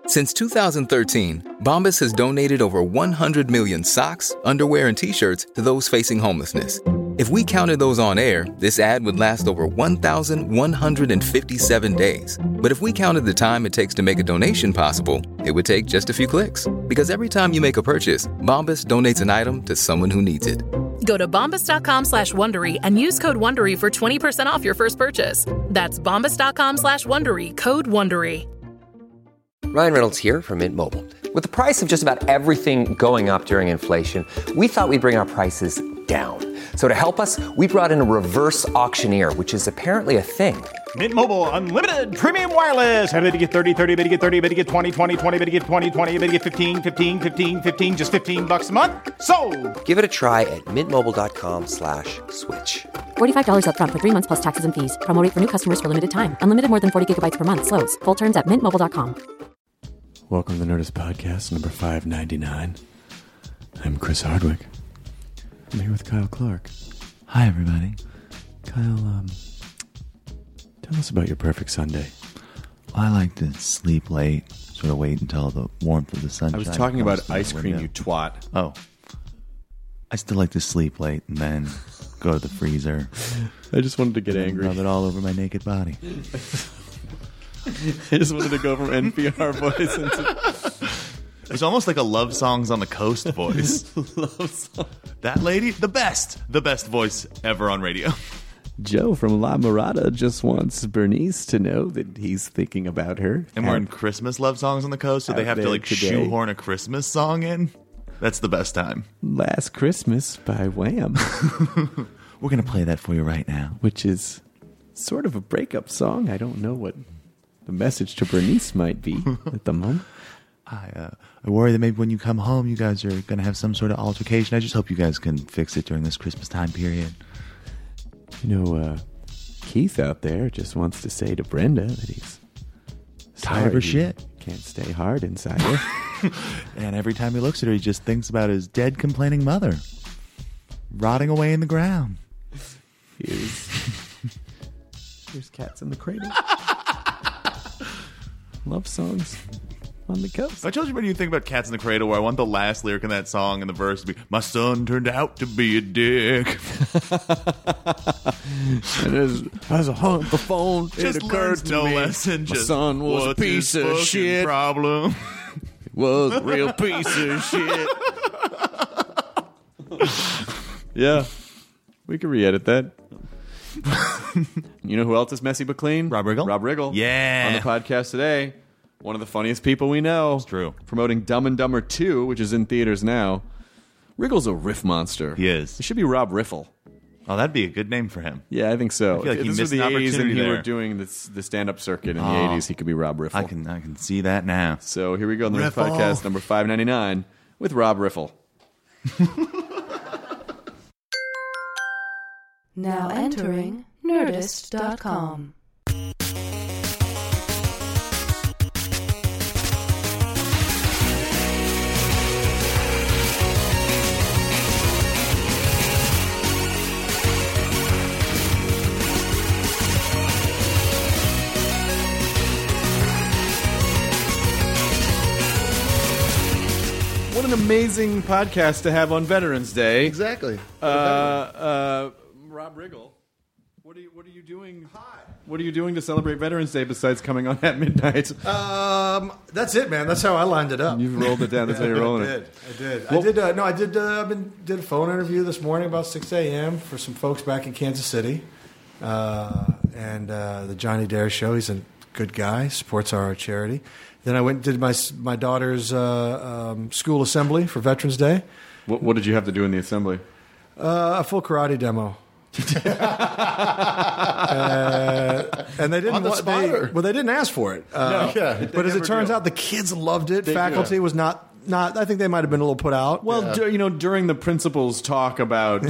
Since 2013, Bombas has donated over 100 million socks, underwear, and T-shirts to those facing homelessness. If we counted those on air, this ad would last over 1,157 days. But if we counted the time it takes to make a donation possible, it would take just a few clicks. Because every time you make a purchase, Bombas donates an item to someone who needs it. Go to bombas.com/Wondery and use code WONDERY for 20% off your first purchase. That's bombas.com/Wondery, code WONDERY. Ryan Reynolds here from Mint Mobile. With the price of just about everything going up during inflation, we thought we'd bring our prices down. So to help us, we brought in a reverse auctioneer, which is apparently a thing. Mint Mobile Unlimited Premium Wireless. How to get 30, 30, how to get 30, how to get 20, 20, 20, how to get 20, 20, how to get 15, 15, 15, 15, just $15 a month? Sold! Give it a try at mintmobile.com/switch. $45 up front for 3 months plus taxes and fees. Promo rate for new customers for limited time. Unlimited more than 40 gigabytes per month. Slows full terms at mintmobile.com. Welcome to the Nerdist Podcast, number 599. I'm Chris Hardwick. I'm here with Kyle Clark. Hi, everybody. Kyle, tell us about your perfect Sunday. Well, I like to sleep late, sort of wait until the warmth of the sunshine. I was talking comes about through ice the cream, window. you twat. Oh. I still like to sleep late and then go to the freezer. I just wanted to get angry. Rub it all over my naked body. I just wanted to go from NPR voice into... It's almost like a Love Songs on the Coast voice. Love song. That lady, the best voice ever on radio. Joe from La Mirada just wants Bernice to know that he's thinking about her. And we're in Christmas Love Songs on the Coast, so they have to like today. shoehorn a Christmas song in. That's the best time. Last Christmas by Wham. We're going to play that for you right now. Which is sort of a breakup song. I don't know what the message to Bernice might be at the moment. I worry that maybe when you come home, you guys are going to have some sort of altercation. I just hope you guys can fix it during this Christmas time period. You know, Keith out there just wants to say to Brenda that he's tired of her shit. Can't stay hard inside her. And every time he looks at her, he just thinks about his dead, complaining mother rotting away in the ground. Here's Cats in the Cradle. Love songs on the coast. I told you when you think about Cats in the Cradle, where I want the last lyric in that song and the verse to be, my son turned out to be a dick. And as I hung up the phone, Just it occurred learns to no me lesson. my Just son was a what's piece his of fucking shit. problem. It was a real piece of shit. Yeah, we can re-edit that. You know who else is messy but clean? Rob Riggle. Rob Riggle. Yeah. On the podcast today, one of the funniest people we know. It's true. Promoting Dumb and Dumber 2, which is in theaters now. Riggle's a riff monster. He is. It should be Rob Riffle. Oh, that'd be a good name for him. Yeah, I think so. I feel like he If this missed was the an 80s and opportunity he were there. doing the stand-up circuit in the 80s, he could be Rob Riffle. I can see that now. So here we go on the Riffle. podcast number 599 with Rob Riffle. Now entering Nerdist.com. What an amazing podcast to have on Veterans Day. Exactly. Rob Riggle, what are you doing? Hi. What are you doing to celebrate Veterans Day besides coming on at midnight? That's it, man. That's how I lined it up. You've rolled it down. That's how you're rolling it. I did. Well- I did a phone interview this morning about 6 a.m. for some folks back in Kansas City, and the Johnny Dare Show. He's a good guy. Supports our charity. Then I went and did my daughter's school assembly for Veterans Day. What did you have to do in the assembly? A full karate demo. And they didn't. On the spot, or? They didn't ask for it. Yeah, but as it turns out, the kids loved it. Faculty was not. I think they might have been a little put out. Well, during the principal's talk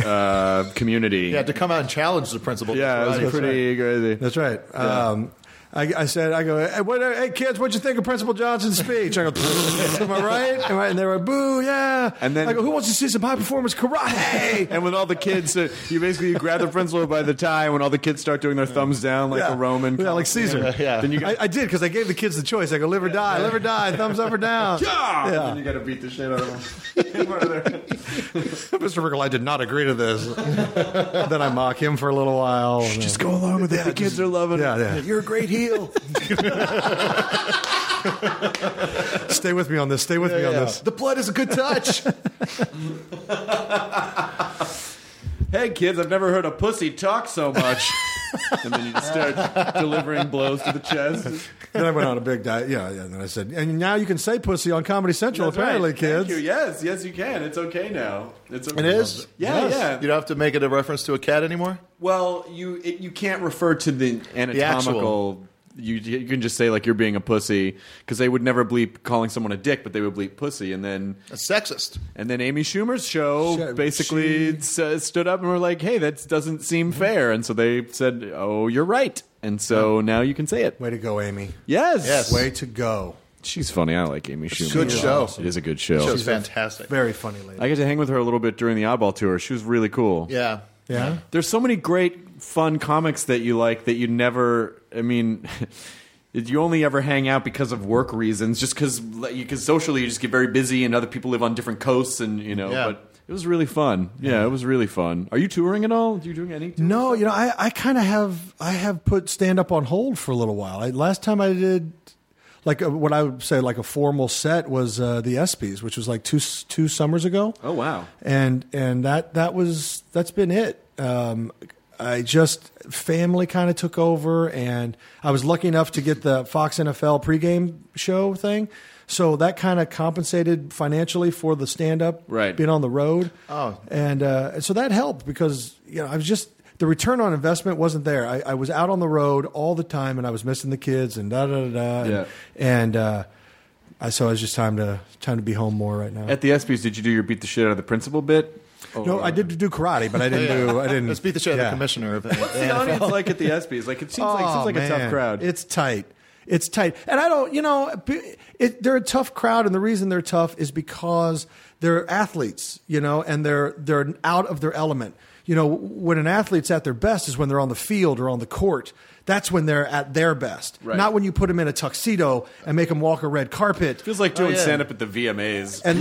about community, Yeah, to come out and challenge the principal. yeah, it was pretty crazy. That's right. I go, hey kids, what'd you think of Principal Johnson's speech? I go, am I right? And they were, boo, yeah. And then I go, who wants to see some high performance karate? And when all the kids, you grab the principal by the tie. When all the kids start doing their thumbs down like a Roman, like Caesar. Yeah. Then you I did because I gave the kids the choice. I go, live or die, thumbs up or down. Yeah. And you got to beat the shit out of them. Mr. Rickle, I did not agree to this. Then I mock him for a little while. Just go along with it. The kids are loving it. Yeah. You're a great heel. Stay with me on this. On this. The blood is a good touch. Hey kids, I've never heard a pussy talk so much. And then you just start delivering blows to the chest. Then I went on a big diet. Yeah. And then I said, and now you can say pussy on Comedy Central, That's apparently, right. kids. Thank you. Yes, you can. It's okay now. It's okay. It is? Yeah, Yes. yeah. You don't have to make it a reference to a cat anymore? Well, you can't refer to the anatomical. You can just say like you're being a pussy because they would never bleep calling someone a dick, but they would bleep pussy, and then That's sexist. And then Amy Schumer's show basically stood up and were like, "Hey, that doesn't seem fair," and so they said, "Oh, you're right," and so now you can say it. Way to go, Amy. Yes. Way to go. She's funny. I like Amy Schumer. Good show. It is a good show. Show's fantastic. Very funny lady. I get to hang with her a little bit during the Oddball tour. She was really cool. Yeah. Yeah? There's so many great, fun comics that you like that you never. I mean, you only ever hang out because of work reasons, just because socially you just get very busy and other people live on different coasts, and Yeah. But it was really fun. Yeah, it was really fun. Are you touring at all? Are you doing any? No, I kind of have put stand up on hold for a little while. Last time I did what I would say like a formal set was the ESPYs, which was like two summers ago. Oh wow! And that's been it. I just family kind of took over, and I was lucky enough to get the Fox NFL pregame show thing. So that kind of compensated financially for the stand-up, right? Being on the road. Oh, and so that helped because I was just the return on investment wasn't there. I was out on the road all the time, and I was missing the kids and da da da. Yeah. And so it was just time to be home more right now. At the ESPYs, did you do your beat the shit out of the principal bit? No, I did do karate, but I didn't. Let's beat the shit out of the commissioner of the What's the audience like at the ESPYs? Like it seems like a tough crowd. It's tight. And I don't, they're a tough crowd, and the reason they're tough is because they're athletes, and they're out of their element. When an athlete's at their best is when they're on the field or on the court. That's when they're at their best. Right. Not when you put them in a tuxedo and make them walk a red carpet. Feels like doing stand-up at the VMAs. And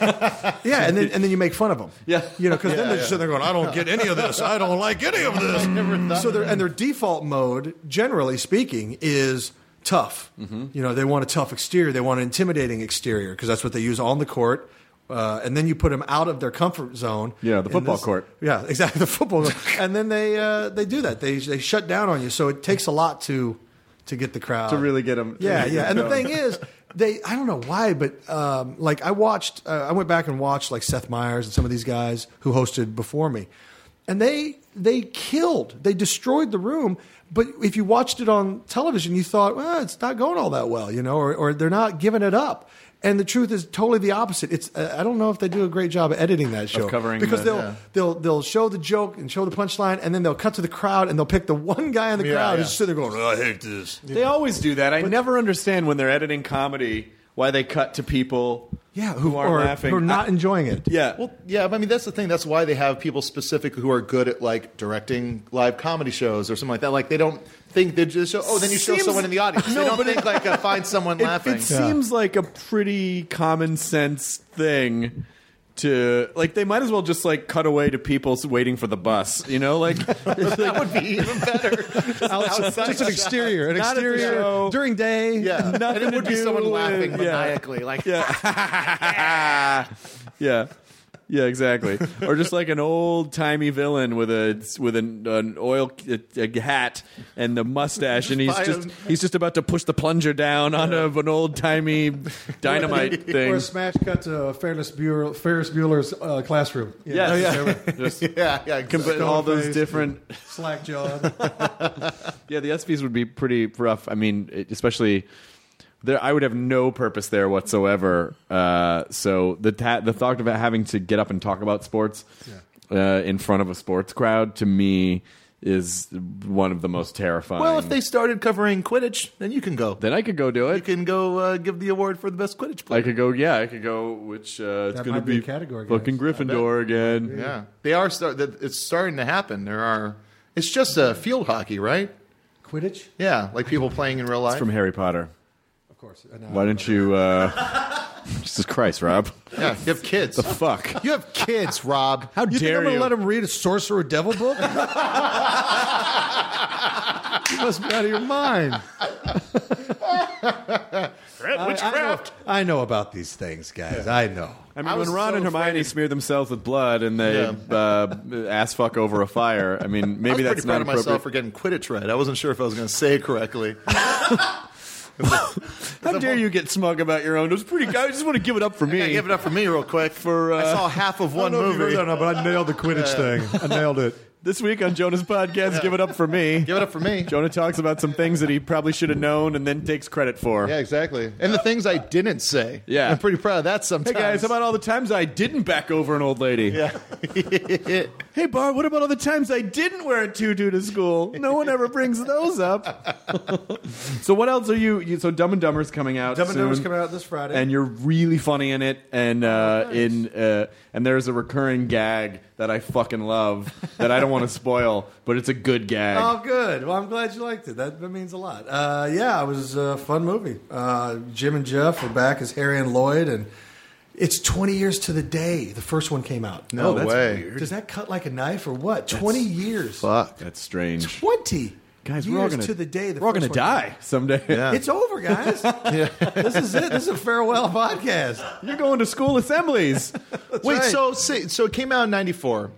then, and then you make fun of them. Yeah. Because then they're just sitting there going, I don't get any of this. I don't like any of this. So their default mode, generally speaking, is tough. Mm-hmm. They want a tough exterior. They want an intimidating exterior because that's what they use on the court. And then you put them out of their comfort zone. Yeah, the football court. Yeah, exactly, the football court. And then they do that. They shut down on you. So it takes a lot to get the crowd. To really get them. Yeah. And the thing is, I don't know why, but I watched, I went back and watched like Seth Meyers and some of these guys who hosted before me. And they killed. They destroyed the room. But if you watched it on television, you thought, well, it's not going all that well, or they're not giving it up. And the truth is totally the opposite. It's I don't know if they do a great job of editing that show, because they'll show the joke and show the punchline, and then they'll cut to the crowd and they'll pick the one guy in the crowd who's sitting there going, "Oh, I hate this." They always do that. I never understand when they're editing comedy why they cut to people who aren't laughing, who are not enjoying it. Yeah, well, yeah. I mean, that's the thing. That's why they have people specifically who are good at like directing live comedy shows or something like that. Like they don't think they just show. Oh, then you show someone in the audience. They don't think like find someone laughing. It seems like a pretty common sense thing. Like they might as well just like cut away to people waiting for the bus, like that would be even better. Just an exterior during day. Yeah, and it would be someone laughing maniacally, like yeah, exactly. Or just like an old timey villain with an oil hat and the mustache, and he's just about to push the plunger down on an old timey dynamite thing. Or a smash cut to Ferris Bueller's classroom. Exactly. All those different slack jawed. Yeah, the ESPYs would be pretty rough. I mean, especially. I would have no purpose there whatsoever. So the thought of having to get up and talk about sports in front of a sports crowd, to me, is one of the most terrifying. Well, if they started covering Quidditch, then you can go. Then I could go do it. You can go give the award for the best Quidditch player. I could go. Yeah, I could go. Which it's going to be a category, fucking Gryffindor again. Yeah, they are. It's starting to happen. It's just field hockey, right? Quidditch? Yeah, like people playing in real life. It's from Harry Potter. Of course. Why didn't you... Jesus Christ, Rob. Yeah, you have kids. The fuck? You have kids, Rob. How You think dare I'm going you? to let him read a Sorcerer Devil book? You must be out of your mind. Witchcraft. I know about these things, guys. I know. I mean, when Ron and Hermione smeared themselves with blood and they ass fuck over a fire, I mean, maybe I was that's pretty not proud of myself appropriate. for getting Quidditch right. I wasn't sure if I was going to say it correctly. How dare you get smug about your own? It was pretty. I just want to give it up for me. Yeah, give it up for me real quick. I saw half of one movie. But I nailed the Quidditch thing. I nailed it. This week on Jonah's podcast, Give It Up For Me. Give it up for me. Jonah talks about some things that he probably should have known and then takes credit for. Yeah, exactly. And the things I didn't say. Yeah. I'm pretty proud of that sometimes. Hey guys, how about all the times I didn't back over an old lady? Yeah. Hey Barb, what about all the times I didn't wear a tutu to school? No one ever brings those up. So what else are you? So Dumb and Dumber's coming out. Dumb and soon, Dumber's coming out this Friday. and you're really funny in it. And and there's a recurring gag that I fucking love that I don't want to spoil, but it's a good gag. Oh, good. Well, I'm glad you liked it. That means a lot. Yeah, it was a fun movie. Jim and Jeff are back as Harry and Lloyd, and it's 20 years to the day the first one came out. No that's way. weird. Does that cut like a knife or what? 20 years. Fuck. That's strange. 20 Guys, years we're all gonna to the day the we're all first gonna one came die someday. Yeah. It's over, guys. This is it. This is a farewell podcast. You're going to school assemblies. Wait, right. so it came out in 94.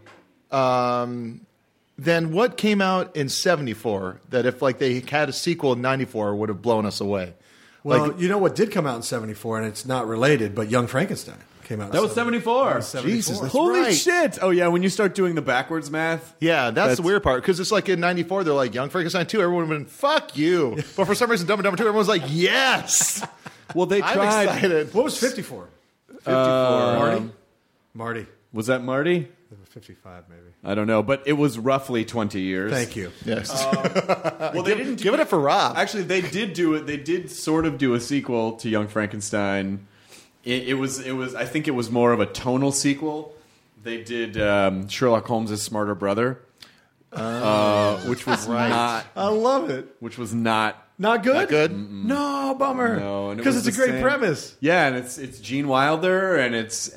Then what came out in 74 that if like they had a sequel in 94 would have blown us away? Well, Like, you know what did come out in 74, and it's not related, but Young Frankenstein came out in That was 74. That was 74. Jesus, that's Holy right. shit! Oh yeah, when you start doing the backwards math. Yeah, that's the weird part because it's like in '94 they're like Young Frankenstein 2. Everyone would have been fuck you, but for some reason Dumb and Dumber 2 everyone's like yes. Well, they I'm tried. excited. What was 54? 54. Marty. Was that Marty? 55, maybe. I don't know, but it was roughly 20 years. Thank you. Yes. Well, they didn't give it up for Rob. Actually, they did do it. They did sort of do a sequel to Young Frankenstein. It was. I think it was more of a tonal sequel. They did Sherlock Holmes' Smarter Brother, which was not. I love it. Which was not. Not good? Not good. No, bummer. No, and it because was it's a the great same- premise. Yeah, and it's Gene Wilder, and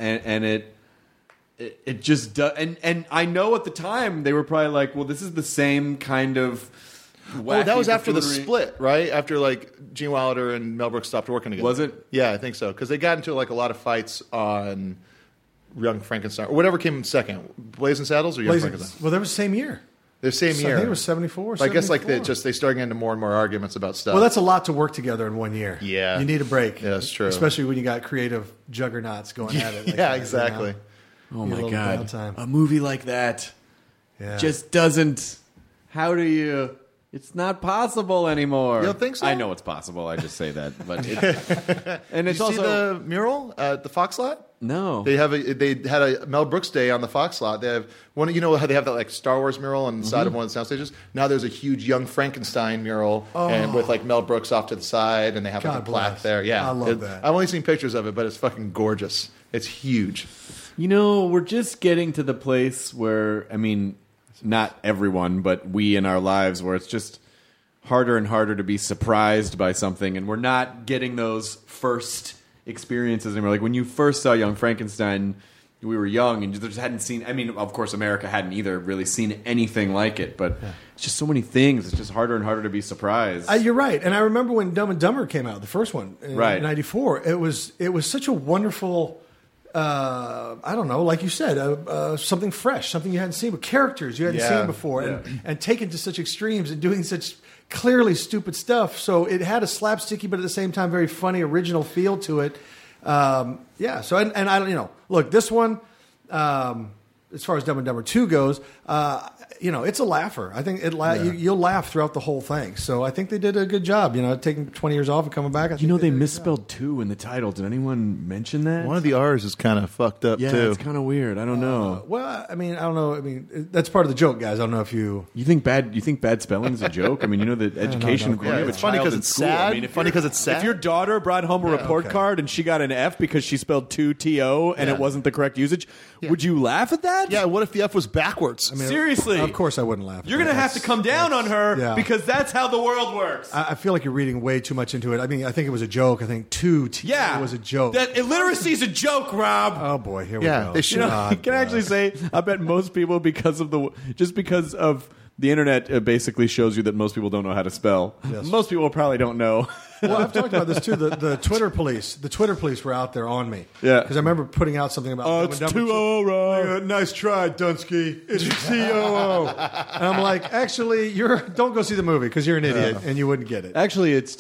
it just does. And I know at the time they were probably like, well, this is the same kind of. Oh, that was after the buffoonery. split, right? After like Gene Wilder and Mel Brooks stopped working together. Was it? Yeah, I think so. Because they got into like a lot of fights on Young Frankenstein or whatever came second, Blazing Saddles or Young Frankenstein. Well, that was the same year. The same So year. I think it was 74. I guess like 74. they started getting into more and more arguments about stuff. Well, that's a lot to work together in 1 year. Yeah. You need a break. Yeah, that's true. Especially when you got creative juggernauts going at it. Like yeah, that, exactly. you know? Oh Need a my little god! downtime. A movie like that Yeah. just doesn't. How do you? It's not possible anymore. You don't think so? I know it's possible. I just say that, but and Did it's you see also the mural at the Fox lot? no. They had a Mel Brooks day on the Fox lot. They have one. You know how they have that like Star Wars mural on the side of one of the sound stages. Now there's a huge Young Frankenstein mural and with like Mel Brooks off to the side, and they have like God a plaque bless. there. Yeah, I love that. I've only seen pictures of it, but it's fucking gorgeous. It's huge. You know, we're just getting to the place where, I mean, not everyone, but we in our lives, where it's just harder and harder to be surprised by something, and we're not getting those first experiences anymore. Like when you first saw Young Frankenstein, we were young and you just hadn't seen, I mean, of course, America hadn't either really seen anything like it, but it's just so many things. It's just harder and harder to be surprised. You're right, and I remember when Dumb and Dumber came out, the first one in Right. '94. It was such a wonderful. I don't know, like you said, something fresh, something you hadn't seen, with characters you hadn't Yeah. seen before, and taken to such extremes and doing such clearly stupid stuff. So it had a slapsticky, but at the same time, very funny, original feel to it. Yeah. So and I don't, look, this one, as far as Dumb and Dumber 2 goes, it's a laugher. I think you'll laugh throughout the whole thing. So I think they did a good job. Taking 20 years off and coming back. They misspelled 2 in the title. Did anyone mention that? One of the R's is kind of fucked up, too. Yeah, it's kind of weird. I don't know. Well, I don't know. That's part of the joke, guys. I don't know if you think bad spelling's a joke? the education. Yeah, it's funny because it's sad. Funny because it's sad. If your daughter brought home a report card and she got an F because she spelled 2 T-O and it wasn't the correct usage, would you laugh at that? Yeah, what if the F was backwards? Seriously. Of course I wouldn't laugh. You're going to have to come down on her because that's how the world works. I feel like you're reading way too much into it. I think it was a joke. I think 2 T-O was a joke. That illiteracy is a joke, Rob. Oh, boy. Here we go. They should. Can I actually say, I bet most people, because of the internet basically shows you that most people don't know how to spell. Yes. Most people probably don't know. Well, I've talked about this too. The Twitter police. The Twitter police were out there on me. Yeah. Because I remember putting out something about. It's 2-0, Rob. Nice try, Dunsky. It's T-O-O. And I'm like, actually, don't go see the movie because you're an idiot and you wouldn't get it. Actually, it's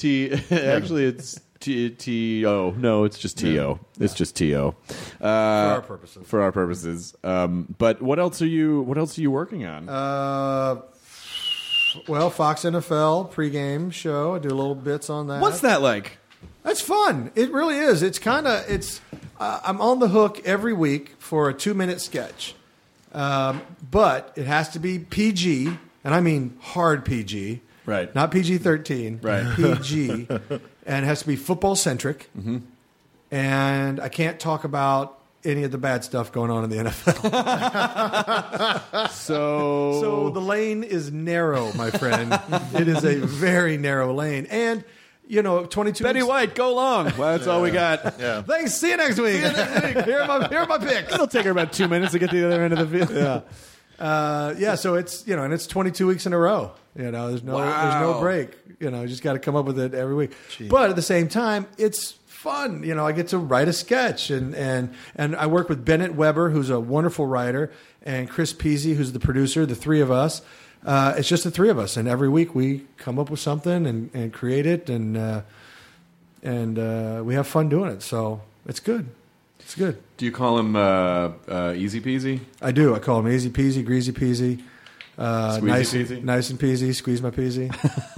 T-O. No, it's just T-O. It's just T-O. For our purposes. For our purposes. But what else are you working on? Well, Fox NFL pregame show. I do little bits on that. What's that like? That's fun. It really is. I'm on the hook every week for a 2-minute sketch. But it has to be PG, and I mean hard PG. Right. Not PG-13. Right. PG. And it has to be football-centric. Mm-hmm. And I can't talk about any of the bad stuff going on in the NFL. So the lane is narrow, my friend. It is a very narrow lane. And, 22 Betty weeks. White, go long. Well, that's all we got. Yeah. Thanks. See you next week. Here are my picks. It'll take her about 2 minutes to get to the other end of the field. Yeah. So it's, and it's 22 weeks in a row. There's no break. You just got to come up with it every week. Jeez. But at the same time, it's fun. I get to write a sketch and I work with Bennett Weber, who's a wonderful writer, and Chris Peasy, who's the producer, the three of us. It's just the three of us. And every week we come up with something and create it and we have fun doing it. So it's good. It's good. Do you call him Easy Peasy? I do. I call him Easy Peasy, Greasy Peasy. Nice and peasy, squeeze my peasy.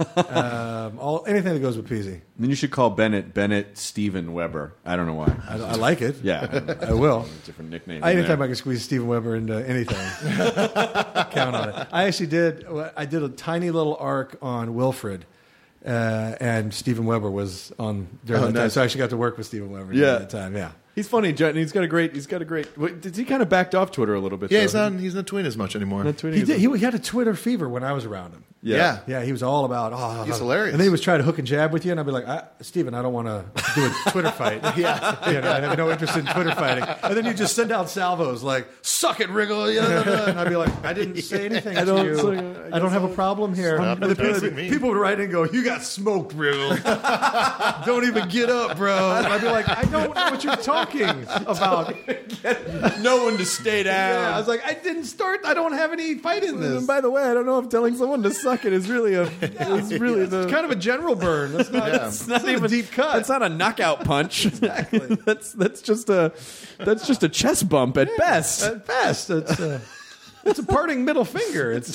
Anything that goes with peasy. Then you should call Bennett Steven Weber. I don't know why. I like it. Yeah, I will. Different nickname. Anytime I can squeeze Steven Weber into anything, count on it. I actually did. I did a tiny little arc on Wilfred. And Steven Weber was on during that time, so I actually got to work with Steven Weber during that time. Yeah, he's funny. He's got a great. Did he kind of backed off Twitter a little bit? Yeah, he's not tweeting as much anymore. He had a Twitter fever when I was around him. Yeah. He was all about. He's hilarious. And then he was trying to hook and jab with you, and I'd be like, Steven, I don't want to do a Twitter fight. I have no interest in Twitter fighting. And then you just send out salvos like, "Suck it, Wriggle," and I'd be like, I didn't say anything to you. I don't have a problem here. And people would write in and go, "You got smoked, Wriggle. Don't even get up, bro." And I'd be like, I don't know what you're talking about. No one to stay down. Yeah, I was like, I didn't start. I don't have any fight in this. And by the way, I don't know if telling someone to suck it is really it's kind of a general burn. That's not. It's not even a deep cut. It's not a knockout punch. Exactly. that's just a chest bump at best. At best, it's a parting middle finger. It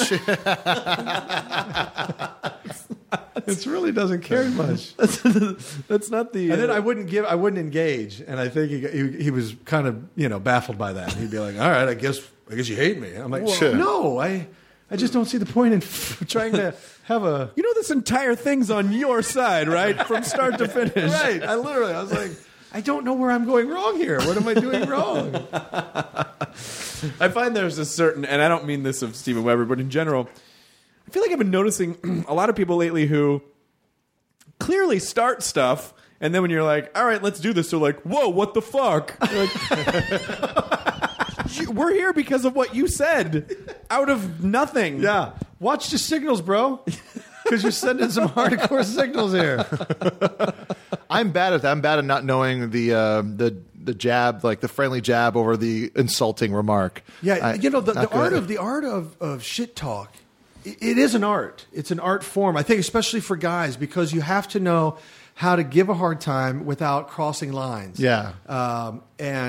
really doesn't carry much. That's not the. And then I wouldn't engage, and I think he was kind of baffled by that. He'd be like, "All right, I guess you hate me." I'm like, well, no, I just don't see the point in trying to have a. This entire thing's on your side, right, from start to finish. Right. I was like, I don't know where I'm going wrong here. What am I doing wrong? I find there's a certain, and I don't mean this of Steven Weber, but in general, I feel like I've been noticing a lot of people lately who clearly start stuff, and then when you're like, all right, let's do this, they're like, whoa, what the fuck? We're here because of what you said out of nothing. Yeah. Watch the signals, bro. Because you're sending some hardcore signals here. I'm bad at that. I'm bad at not knowing the jab, like the friendly jab over the insulting remark. Yeah, the art of shit talk. It is an art. It's an art form. I think, especially for guys, because you have to know how to give a hard time without crossing lines. Yeah. And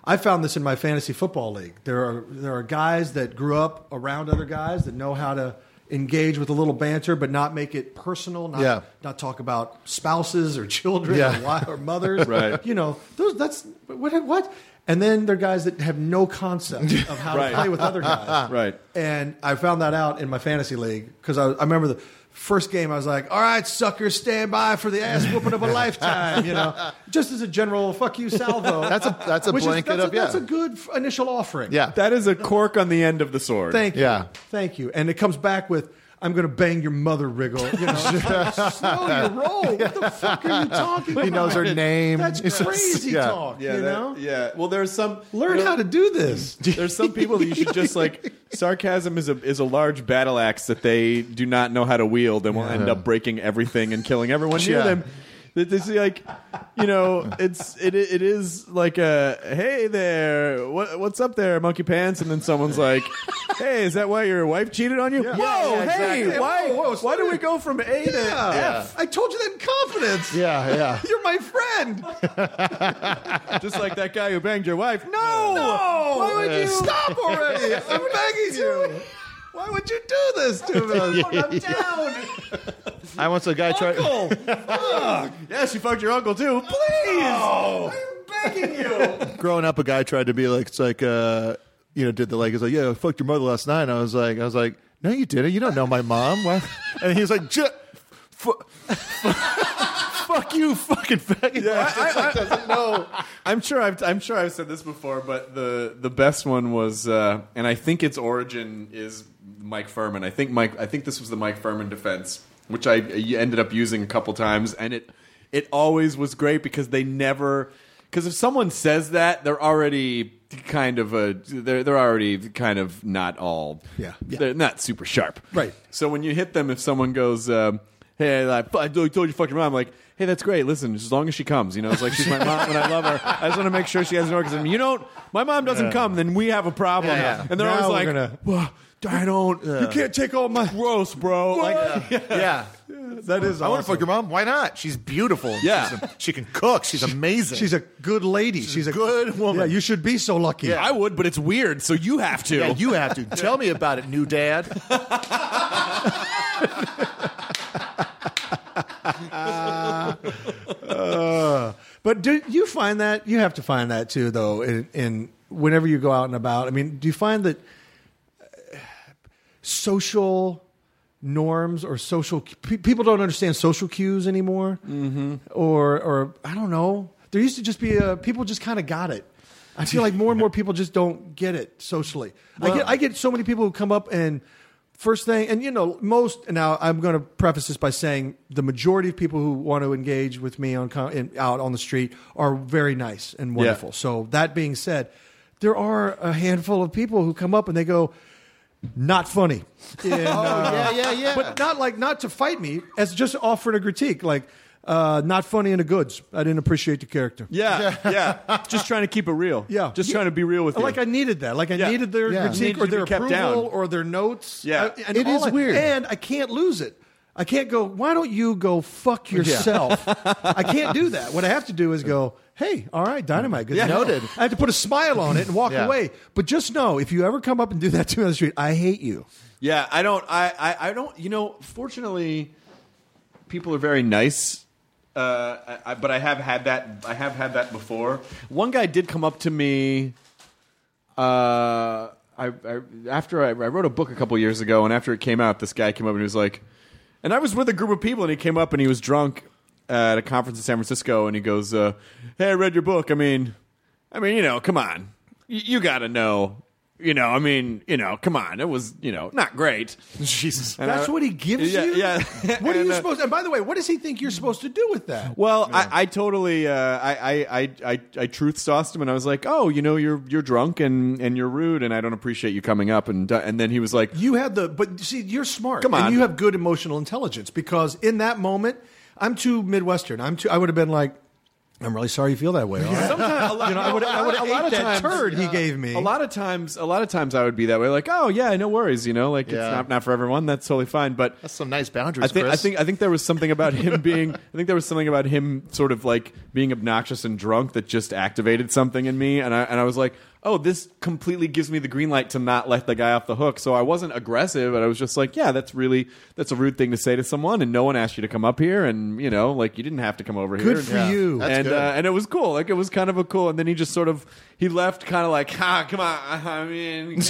I found this in my fantasy football league. There are guys that grew up around other guys that know how to engage with a little banter, but not make it personal. Not talk about spouses or children or mothers. Right. That's what. And then there are guys that have no concept of how to play with other guys. Right. And I found that out in my fantasy league because I remember the first game I was like, all right, suckers, stand by for the ass whooping of a lifetime. Just as a general fuck you salvo. That's a blanket of That's a good initial offering. Yeah. That is a cork on the end of the sword. Thank you. Yeah. Thank you. And it comes back with, I'm going to bang your mother, Wriggle. Slow your roll. What the fuck are you talking about? He knows her name. That's crazy talk. Yeah. Well, there's some Learn how to do this. There's some people that you should just sarcasm is a large battle axe that they do not know how to wield and will end up breaking everything and killing everyone near them. It's like, it is like a, hey there, what's up there, monkey pants? And then someone's like, hey, is that why your wife cheated on you? Yeah. Whoa, Exactly. hey, why do we go from A to F? I told you that in confidence. Yeah. You're my friend. Just like that guy who banged your wife. No! Why would you stop already? I'm begging you. Why would you do this to us? I'm down. I once a guy tried. Yes, you fucked your uncle too. Please! I'm begging you. Growing up, a guy tried to be like, it's like, did the it's like, yeah, I fucked your mother last night. And I was like, no, you didn't. You don't know my mom. What? And he was like, fuck you, fucking faggot. Yeah, doesn't know. I'm sure I've said this before, but the best one was, and I think its origin is Mike Furman. I think this was the Mike Furman defense, which I ended up using a couple times, and it always was great because they never. Because if someone says that, they're already kind of not all. They're not super sharp. Right. So when you hit them, if someone goes, hey, I told you fucking mom, I'm like, hey, that's great. Listen, as long as she comes, it's like she's my mom and I love her. I just want to make sure she has an orgasm. My mom doesn't come, then we have a problem. Yeah. And they're always like, well, I don't. You can't take all my gross, bro. That is. I want to fuck your mom. Why not? She's beautiful. Yeah. She can cook. She's amazing. She's a good lady. She's a good woman. Yeah, you should be so lucky. I would, but it's weird, so you have to. Yeah, you have to. Tell me about it, new dad. But do you find that you have to find that too, though, in whenever you go out and about? I mean, do you find that social norms or people don't understand social cues anymore, or I don't know. There used to just be people just kind of got it. I feel like more and more people just don't get it socially. Well, I get so many people who come up and. First thing, and now I'm going to preface this by saying the majority of people who want to engage with me out on the street are very nice and wonderful. Yeah. So that being said, there are a handful of people who come up and they go, not funny. Yeah. But not to fight me, as just offering a critique, not funny in the goods. I didn't appreciate the character. Yeah. Just trying to keep it real. Yeah. Just trying to be real with you. I needed that. I needed their critique or their approval or their notes. Yeah. It is weird. And I can't lose it. I can't go, why don't you go fuck yourself? I can't do that. What I have to do is go, hey, all right, Dynamite. Good noted. I have to put a smile on it and walk away. But just know, if you ever come up and do that to me on the street, I hate you. Yeah, I don't, fortunately, people are very nice. But I have had that before. One guy did come up to me. After I wrote a book a couple years ago, and after it came out, this guy came up and he was like, and I was with a group of people, and he came up and he was drunk at a conference in San Francisco, and he goes, "Hey, I read your book. I mean, come on, you got to know." Come on. It was, not great. Jesus. That's what he gives you? Yeah. What are you supposed to... And by the way, what does he think you're supposed to do with that? Well, I totally... I truth sauced him, and I was like, oh, you're drunk and you're rude, and I don't appreciate you coming up. And then he was like... But see, you're smart. Come on. And you have good emotional intelligence, because in that moment, I'm too Midwestern. I would have been like... I'm really sorry you feel that way. Sometimes, I would have ate that turd he gave me. A lot of times I would be that way. Like, oh yeah, no worries. Like it's not for everyone. That's totally fine. But that's some nice boundaries. I think there was something about him being. I think there was something about him sort of like being obnoxious and drunk that just activated something in me. And I was like, oh, this completely gives me the green light to not let the guy off the hook. So I wasn't aggressive, but I was just like, yeah, that's a rude thing to say to someone, and no one asked you to come up here, and you didn't have to come over here. Good for you. And it was cool. Like it was kind of cool. And then he just sort of left, kind of like, come on. I mean, it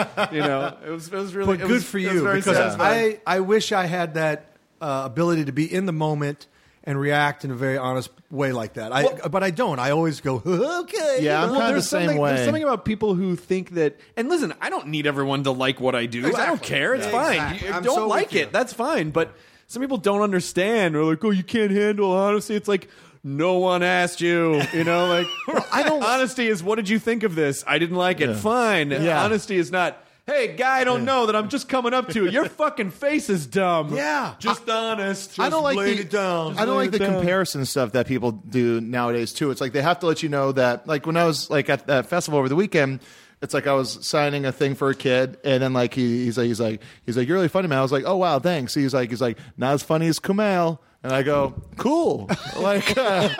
was really. But good for you, because I wish I had that ability to be in the moment and react in a very honest way like that. But I don't. I always go, okay. Yeah, I'm kind of the same way. There's something about people who think that, and listen, I don't need everyone to like what I do. Exactly. I don't care. It's fine. Exactly. You don't like it. That's fine. But some people don't understand. They're like, oh, you can't handle honesty. It's like, no one asked you. Like, I don't. Honesty is, what did you think of this? I didn't like it. Yeah. Fine. Yeah. Honesty is not, hey, guy, I don't know that I'm just coming up to you. Your fucking face is dumb. Yeah. Just honest. I don't like the comparison stuff that people do nowadays, too. It's like they have to let you know that, like, when I was like at that festival over the weekend, it's like I was signing a thing for a kid, and then like he's like, you're really funny, man. I was like, oh wow, thanks. He's like, not as funny as Kumail. And I go, cool. Like again,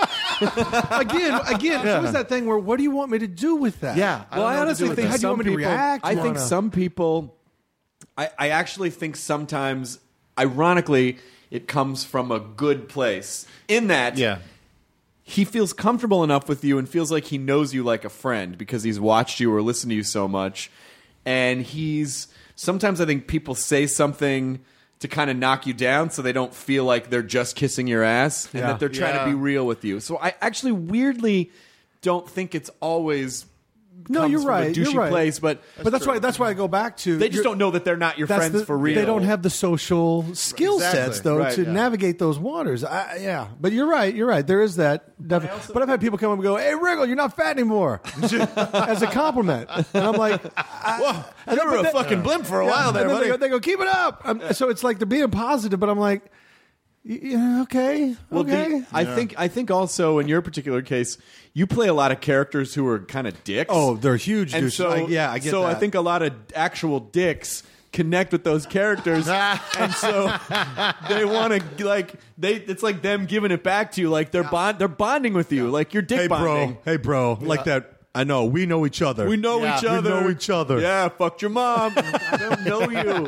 it was that thing where, what do you want me to do with that? Yeah. Well, I honestly think how do you want me to react? I think some people. I actually think sometimes, ironically, it comes from a good place. In that, he feels comfortable enough with you and feels like he knows you like a friend because he's watched you or listened to you so much. And sometimes I think people say something to kind of knock you down so they don't feel like they're just kissing your ass and that they're trying to be real with you. So I actually weirdly don't think it's always you're right. From a douchey place, but that's why I go back to, they just don't know that they're not your friends for real. They don't have the social skill sets though to navigate those waters. But you're right. There is that. But I've had people come up and go, "Hey, Riggle, you're not fat anymore," as a compliment, and I'm like, "Whoa, you were a fucking blimp for a while there." And they go, "Keep it up." So it's like they're being positive, but I'm like, yeah, okay. Well, okay. I think also in your particular case, you play a lot of characters who are kind of dicks. Oh, they're huge. And so, I get so that. I think a lot of actual dicks connect with those characters, and so they want to it's like them giving it back to you, like they're bonding with you, like you're dick bonding. Hey, bro, like that. I know. We know each other. We know each other. Yeah, fucked your mom. I don't know you.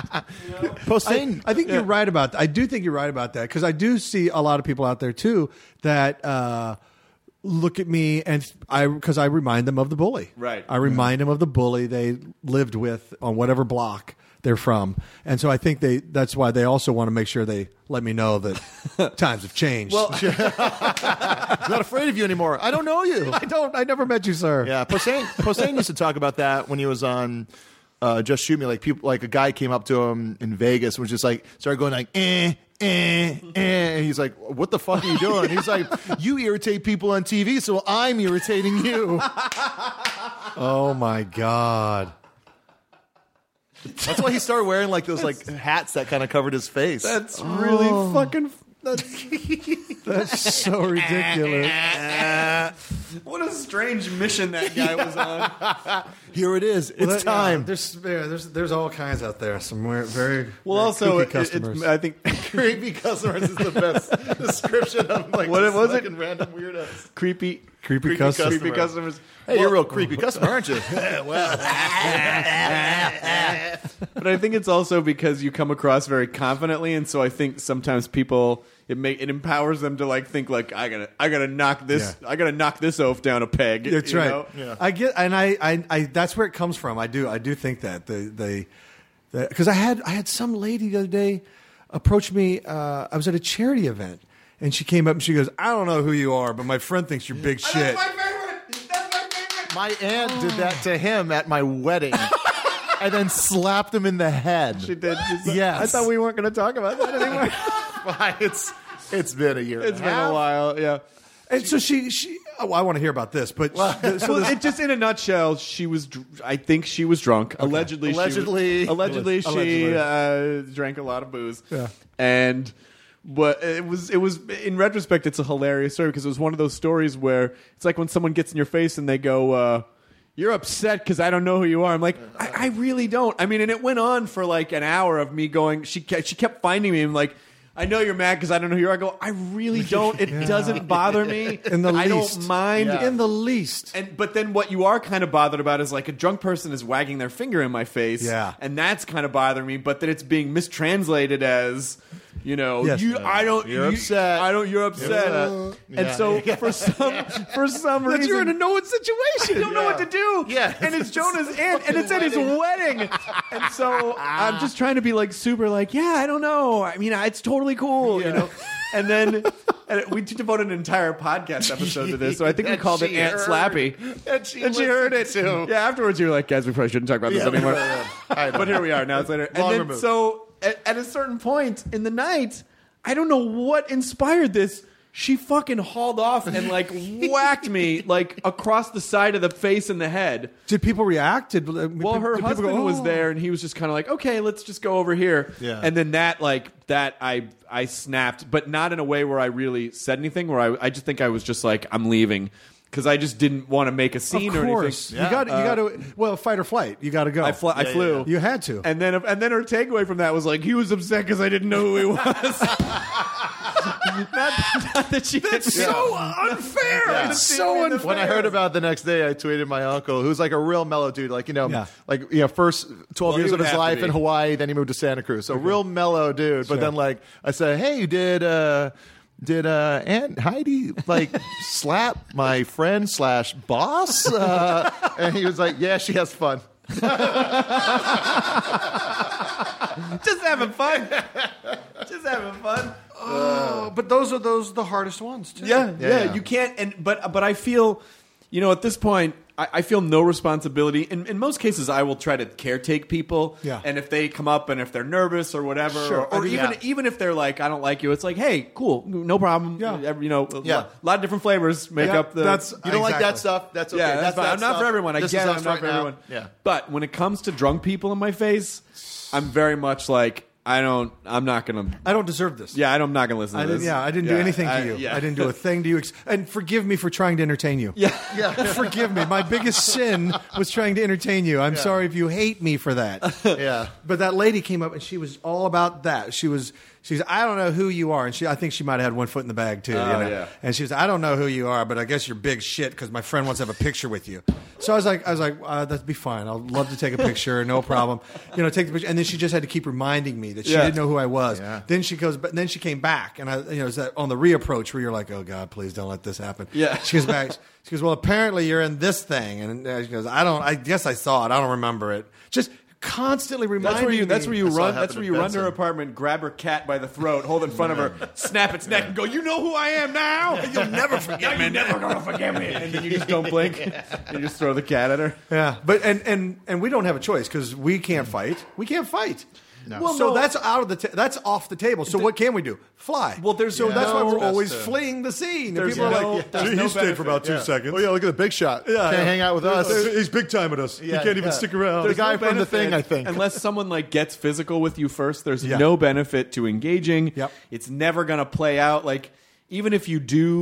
I think you're right about that. I do think you're right about that, because I do see a lot of people out there too that look at me because I remind them of the bully. Right. I remind them of the bully they lived with on whatever block they're from, and so I think that's why they also want to make sure they let me know that times have changed. Well, I'm not afraid of you anymore. I don't know you. I never met you, sir. Yeah, Posehn used to talk about that when he was on Just Shoot Me. Like a guy came up to him in Vegas and was just like, started going like, and he's like, what the fuck are you doing? And he's like, you irritate people on TV, so I'm irritating you. Oh my God. That's why he started wearing like those like hats that kind of covered his face. That's really fucking. That's so ridiculous. What a strange mission that guy was on. Here it is. It's time. There's all kinds out there. Some very also creepy customers. I think creepy customers is the best description of like what was it? Random weirdos. Creepy customers. Creepy customers. Hey, you're a real creepy customer, aren't you? Well, but I think it's also because you come across very confidently, and so I think sometimes people it empowers them to like think like I gotta knock this oaf down a peg. That's right. Know? Yeah. I get, and I that's where it comes from. I do think that because I had some lady the other day approach me. I was at a charity event, and she came up and she goes, "I don't know who you are, but my friend thinks you're big shit." That's my favorite. My aunt did that to him at my wedding. And then slapped him in the head. She did. Yes. I thought we weren't going to talk about that anymore. It's been a year. It's been a while, yeah. And so she I want to hear about this, but it just in a nutshell, I think she was drunk. Okay. Allegedly, she drank a lot of booze. Yeah. And But it was in retrospect, it's a hilarious story because it was one of those stories where it's like when someone gets in your face and they go, you're upset because I don't know who you are. I'm like, I really don't. I mean, and it went on for like an hour of me going, she kept finding me and like, I know you're mad because I don't know who you are. I go, I really don't. It doesn't bother me. In the least. I don't mind. Yeah. In the least. But then what you are kind of bothered about is like a drunk person is wagging their finger in my face. Yeah. And that's kind of bothering me. But then it's being mistranslated as, you know, Yes. you're upset. You're upset. And so for some reason. You're in a no-win situation. I don't know what to do. Yeah. And it's Jonah's aunt, and it's at his wedding. And so I'm just trying to be like super like, yeah, I don't know. I mean, it's totally cool, you know. And then we devoted an entire podcast episode to this, so I think we called it Aunt Slappy. And she heard it too. Yeah, afterwards you were like, guys, we probably shouldn't talk about this anymore. But here we are. Now it's later. And then, removed. so at a certain point in the night, I don't know what inspired this. She fucking hauled off and like whacked me like across the side of the face and the head. Did people react? Well, her husband was there, and he was just kind of like, "Okay, let's just go over here." Yeah. And then I snapped, but not in a way where I really said anything. Where I just think I was just like, "I'm leaving," because I just didn't want to make a scene Of or course. anything. You got to. Well, fight or flight. You got to go. I flew. You had to. And then her takeaway from that was like, he was upset because I didn't know who he was. not that she. That's so unfair. Yeah. It's so unfair. When I heard about it the next day, I tweeted my uncle, who's like a real mellow dude, like first 12 years he of would his have to life be. in Hawaii, then he moved to Santa Cruz, so real mellow dude. But then like I said, hey, did Aunt Heidi like slap my friend / boss? And he was like, yeah, she has fun. Just having fun. Just having fun. But those are the hardest ones too. Yeah. You can't. But I feel, at this point, I feel no responsibility. In most cases, I will try to caretake people. Yeah. And if they come up and if they're nervous or whatever, Sure. or even if they're like, I don't like you, it's like, hey, cool, no problem. Yeah. A lot of different flavors make up the. You don't like that stuff? That's okay. Yeah, that's fine. I'm not for everyone. I This get is it. us I'm not right for now. everyone. Yeah. But when it comes to drunk people in my face, I'm very much like, I'm not going to. I don't deserve this. Yeah, I'm not going to listen to this. I didn't do anything to you. I didn't do a thing to you. And forgive me for trying to entertain you. Yeah. Forgive me. My biggest sin was trying to entertain you. I'm sorry if you hate me for that. Yeah. But that lady came up and she was all about that. She's I don't know who you are, and I think she might have had one foot in the bag too. Yeah. And she was, I don't know who you are, but I guess you're big shit because my friend wants to have a picture with you. So I was like, that'd be fine. I'll love to take a picture, no problem. Take the picture. And then she just had to keep reminding me that she didn't know who I was. Yeah. Then she goes, but then she came back, and is that on the reapproach where you're like, oh God, please don't let this happen. Yeah. She goes back. She goes, well, apparently you're in this thing, and she goes, I guess I saw it. I don't remember it. Just constantly reminding me. That's where you run. That's where you run to her Benson. apartment, grab her cat by the throat, hold it in front of her, snap its neck, and go, "You know who I am now. You'll never forget me. You're never gonna forget me." And then you just don't blink. You just throw the cat at her. Yeah, but and we don't have a choice because we can't fight. We can't fight. No. Well, so that's out of that's off the table. So what can we do? Fly. Well, there's so that's why we're That's always the- fleeing the scene. And There's people no- are like, there's he no stayed for about benefit. 2 seconds. Oh yeah, look at the big shot. Yeah, Can't hang out with us. He's big timing us. Yeah, he can't even yeah. stick around. The guy from The benefit, Thing, I think. unless someone like gets physical with you first, there's Yeah. no benefit to engaging. Yep. It's never gonna play out like. Even if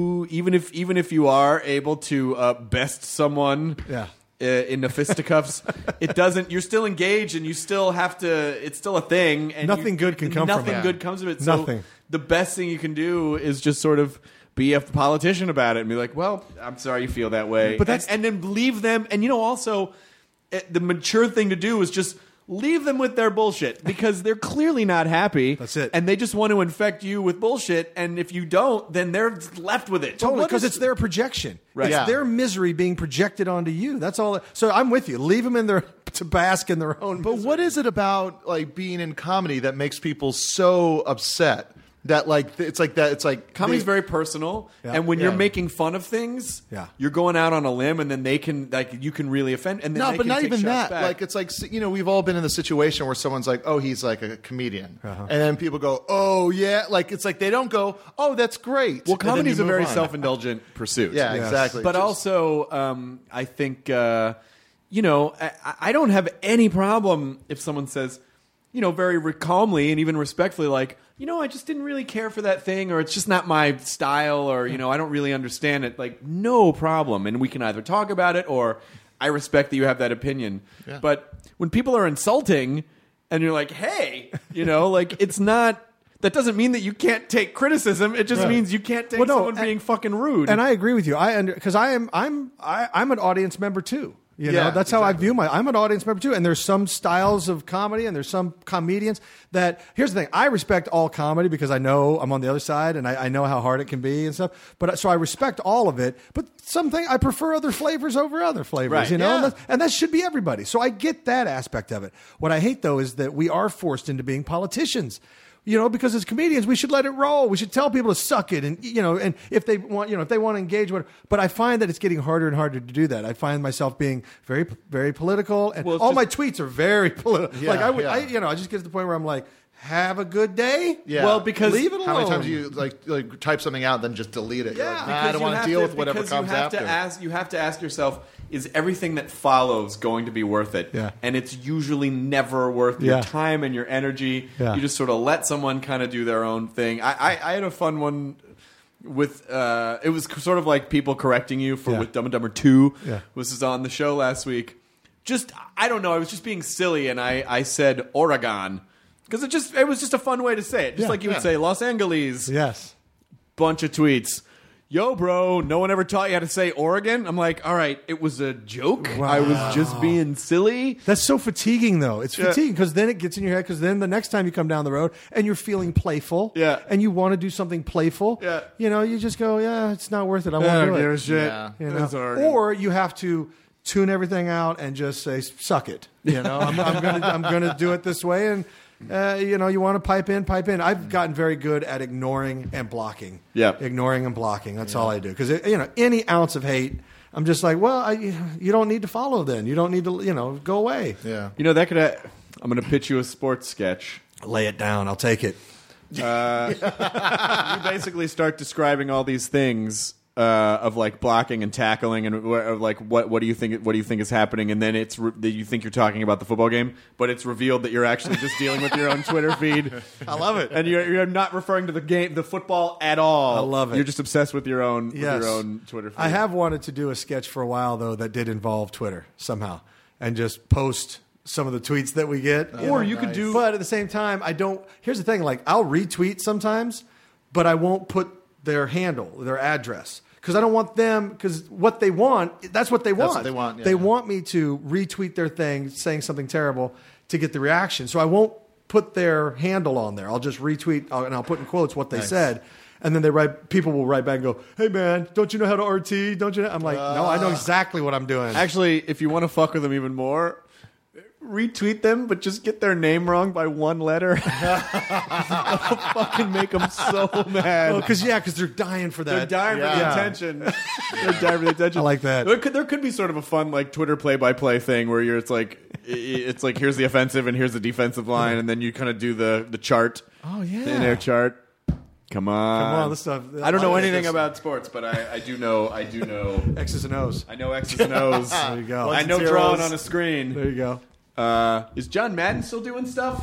you are able to best someone, in the fisticuffs, it doesn't. You're still engaged, and you still have to. It's still a thing, and Nothing good can come from Nothing it. good comes of it. Nothing. So the best thing you can do is just sort of be a politician about it and be like, "Well, I'm sorry you feel that way," But that's- and then leave them. And also, the mature thing to do is just leave them with their bullshit because they're clearly not happy. That's it. And they just want to infect you with bullshit. And if you don't, then they're left with it. Totally, What because is- it's their projection. Right. It's Yeah. their misery being projected onto you. That's all. So I'm with you. Leave them in their to bask in their own. But what is it about like being in comedy that makes people so upset that like it's like that? It's like Comedy's very personal, Yeah. and when you're Yeah. making fun of things, Yeah. you're going out on a limb, and then they can you can really offend. And then no, they but can not take even shots that. back. Like it's like we've all been in the situation where someone's like, "Oh, he's like a comedian," and then people go, "Oh yeah," like it's like they don't go, "Oh, that's great." well, And then comedy's you a move very on. self-indulgent pursuit. Yeah, exactly. But Just- also, I think I don't have any problem if someone says, very calmly and even respectfully, like, I just didn't really care for that thing, or it's just not my style, or, I don't really understand it. Like, no problem. And we can either talk about it, or I respect that you have that opinion. Yeah. But when people are insulting and you're like, hey, like, it's not, that doesn't mean that you can't take criticism. It just means you can't take someone being fucking rude. And I agree with you. Because I'm an audience member too. That's how I view I'm an audience member too. And there's some styles of comedy and there's some comedians that, here's the thing, I respect all comedy because I know I'm on the other side and I know how hard it can be and stuff. But so I respect all of it, but something I prefer other flavors over other flavors, Yeah. And that should be everybody. So I get that aspect of it. What I hate though is that we are forced into being politicians. Because as comedians, we should let it roll. We should tell people to suck it, and and if they want, if they want to engage with. But I find that it's getting harder and harder to do that. I find myself being very, very political, and all my tweets are very political. Yeah, I just get to the point where I'm like, have a good day. Yeah. Well, because leave it alone. How many times do you like type something out, then just delete it? Yeah, like, I don't want to deal with whatever comes after. You have to ask yourself, is everything that follows going to be worth it? Yeah. And it's usually never worth your time and your energy. Yeah. You just sort of let someone kind of do their own thing. I had a fun one with it was sort of like people correcting you with Dumb and Dumber 2. Yeah. This was on the show last week. Just, I don't know, I was just being silly, and I said Oregon. Because it was just a fun way to say it. Just like you would say Los Angeles. Yes. Bunch of tweets. Yo, bro, no one ever taught you how to say Oregon? I'm like, all right, it was a joke. Wow. I was just being silly. That's so fatiguing, though. It's fatiguing because then it gets in your head because then the next time you come down the road and you're feeling playful and you want to do something playful, you just go, it's not worth it. I won't do it. Give a shit. Yeah. Or you have to tune everything out and just say, suck it. I'm gonna do it this way, and you want to pipe in. I've gotten very good at ignoring and blocking. Yeah, ignoring and blocking. That's all I do. Because any ounce of hate, I'm just like, well, you don't need to follow. Then you don't need to, go away. Yeah. That could. I'm going to pitch you a sports sketch. Lay it down. I'll take it. You basically start describing all these things. Of like blocking and tackling and like what do you think is happening, and then that you think you're talking about the football game, but it's revealed that you're actually just dealing with your own Twitter feed. I love it, and you're not referring to the football at all. I love it. You're just obsessed with your own Twitter feed. I have wanted to do a sketch for a while though that did involve Twitter somehow, and just post some of the tweets that we get. Or you could do, but at the same time, I don't. Here's the thing: like I'll retweet sometimes, but I won't put their handle, their address. Because I don't want them, because what they want, that's what they want. That's what they want. Yeah. They want me to retweet their thing saying something terrible to get the reaction. So I won't put their handle on there. I'll just retweet and I'll put in quotes what they said. And then people will write back and go, hey man, don't you know how to RT? Don't you know? I'm like, no, I know exactly what I'm doing. Actually, if you want to fuck with them even more, retweet them, but just get their name wrong by one letter. That'll fucking make them so mad. Because they're dying for that. They're dying for the attention. They're dying for the attention. I like that. There could be sort of a fun like Twitter play-by-play thing where it's like here's the offensive and here's the defensive line, and then you kind of do the chart. Oh yeah, the in-air chart. Come on, this stuff. I don't know anything about sports, but I do know X's and O's. I know X's and O's. There you go. I know drawing on a screen. There you go. Is John Madden still doing stuff?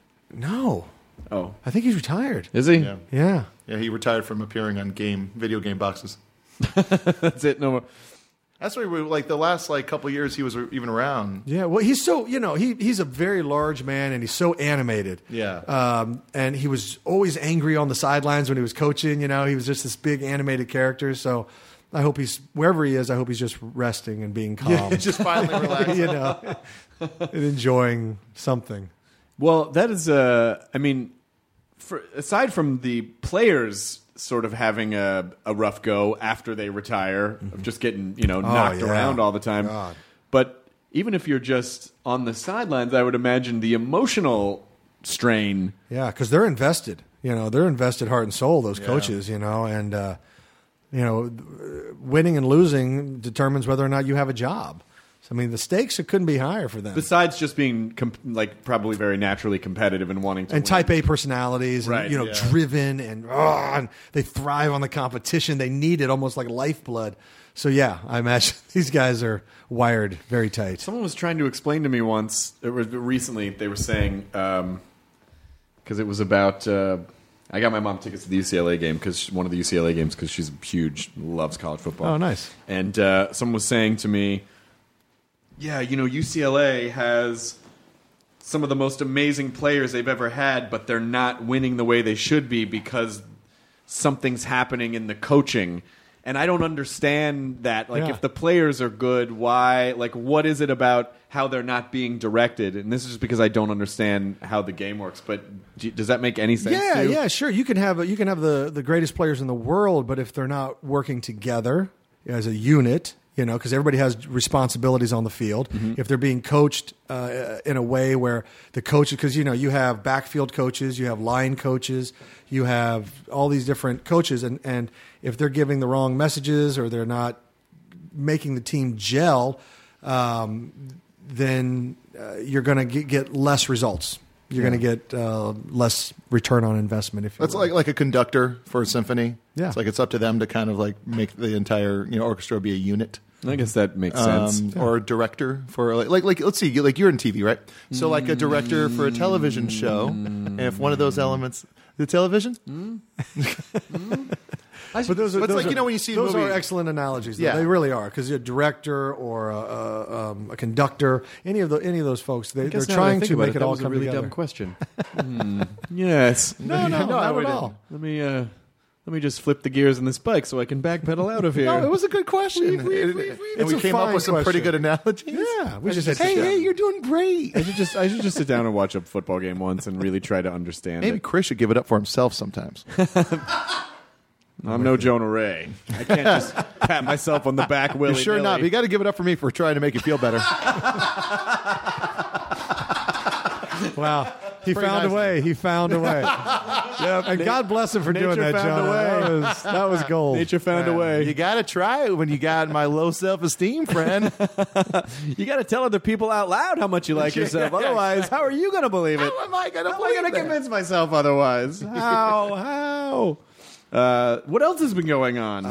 No. Oh. I think he's retired. Is he? Yeah. Yeah, he retired from appearing on video game boxes. That's it. No more. That's why the last couple of years he was even around. Yeah, well, he's so he's a very large man and he's so animated. Yeah, and he was always angry on the sidelines when he was coaching. He was just this big animated character. So I hope wherever he is. I hope he's just resting and being calm. Yeah, just finally relaxing. And enjoying something. Well, that is aside from the players sort of having a rough go after they retire, of just getting knocked around all the time. God. But even if you're just on the sidelines, I would imagine the emotional strain. Yeah, because they're invested. They're invested heart and soul. Those coaches, and winning and losing determines whether or not you have a job. I mean, the stakes couldn't be higher for them. Besides just being probably very naturally competitive and wanting to and win. Type A personalities, and, Right, driven, and they thrive on the competition. They need it almost like lifeblood. So yeah, I imagine these guys are wired very tight. Someone was trying to explain to me once. Recently, they were saying because it was about. I got my mom tickets to the UCLA game one of the UCLA games because she's huge, loves college football. Oh, nice. And someone was saying to me, "Yeah, UCLA has some of the most amazing players they've ever had, but they're not winning the way they should be because something's happening in the coaching." And I don't understand that. If the players are good, why? What is it about how they're not being directed? And this is just because I don't understand how the game works. But does that make any sense? Yeah, to you? yeah, sure. You can have the greatest players in the world, but if they're not working together as a unit, because everybody has responsibilities on the field. Mm-hmm. If they're being coached in a way where the coaches, because you have backfield coaches, you have line coaches, you have all these different coaches, and if they're giving the wrong messages or they're not making the team gel, then you're going to get less results. You're going to get less return on investment. If that's like a conductor for a symphony. Yeah, it's up to them to kind of make the entire orchestra be a unit. I guess that makes sense. Or a director for let's see, you're in TV, right? So a director for a television show, and if one of those elements, the television. But those are when you see those a movie, are excellent analogies. Though. Yeah, they really are, because a director or a conductor, any of those folks, they're trying to make it all come together. That was a really dumb question. Yes. No, not at all. Let me just flip the gears in this bike so I can backpedal out of here. No, it was a good question. We came up with some pretty good analogies. Yeah, we just hey, you're doing great. I should just sit down and watch a football game once and really try to understand Maybe it. Chris should give it up for himself sometimes. I'm no Jonah Ray. I can't just pat myself on the back willy-nilly. You're sure not, but you got to give it up for me for trying to make you feel better. Wow. He found a way. He found a way. Yep. And God bless him for doing that, John. That was gold. Nature found a way. You got to try it when you got my low self-esteem, friend. You got to tell other people out loud how much you like yourself. Otherwise, how are you going to believe it? How am I going to believe it? How am I going to convince myself otherwise? How? What else has been going on?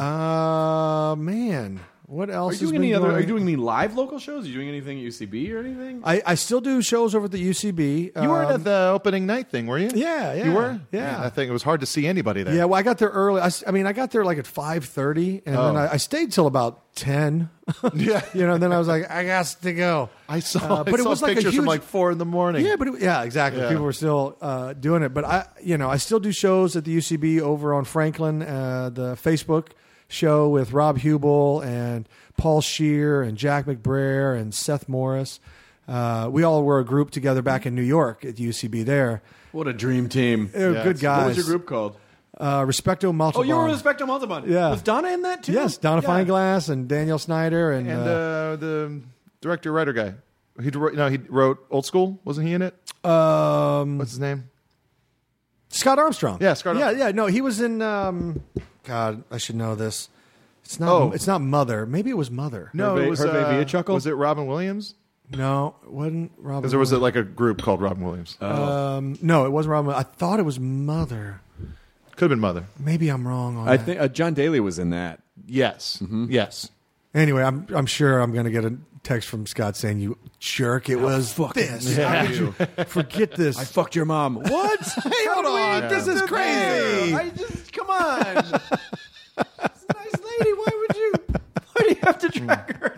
Man. What else Are you doing any live local shows? Are you doing anything at UCB or anything? I still do shows over at the UCB. You weren't at the opening night thing, were you? Yeah. You were? Yeah. I think it was hard to see anybody there. Yeah, well, I got there early. I got there at 5:30, and then I stayed till about 10. Yeah. And then I was like, I got to go. I saw it was pictures from 4 a.m. Yeah, but exactly. Yeah. People were still doing it. But I still do shows at the UCB over on Franklin, the Facebook show with Rob Hubel and Paul Scheer and Jack McBrayer and Seth Morris. We all were a group together back in New York at the UCB there. What a dream team. They were good guys. What was your group called? Respecto Montalban. Oh, you were Respecto Montalban. Yeah. Was Donna in that too? Yes, Donna Fineglass and Daniel Snyder. And the director-writer guy. He wrote Old School. Wasn't he in it? What's his name? Scott Armstrong. Yeah, Scott Armstrong. Yeah. No, he was in... God, I should know this. It's not. It's not Mother. Maybe it was Mother. No, it was Hervé Villachukwu? Was it Robin Williams? No, it wasn't Robin. Because there was a group called Robin Williams. No, it wasn't Robin. I thought it was Mother. Could have been Mother. Maybe I'm wrong on I that. think John Daly was in that. Yes. Mm-hmm. Yes. Anyway, I'm sure I'm going to get a text from Scott saying, "You jerk! It was this. Yeah. How could you forget this? I fucked your mom." What? Hey, hold on! This is crazy. Come on. She's a nice lady. Why do you have to track her?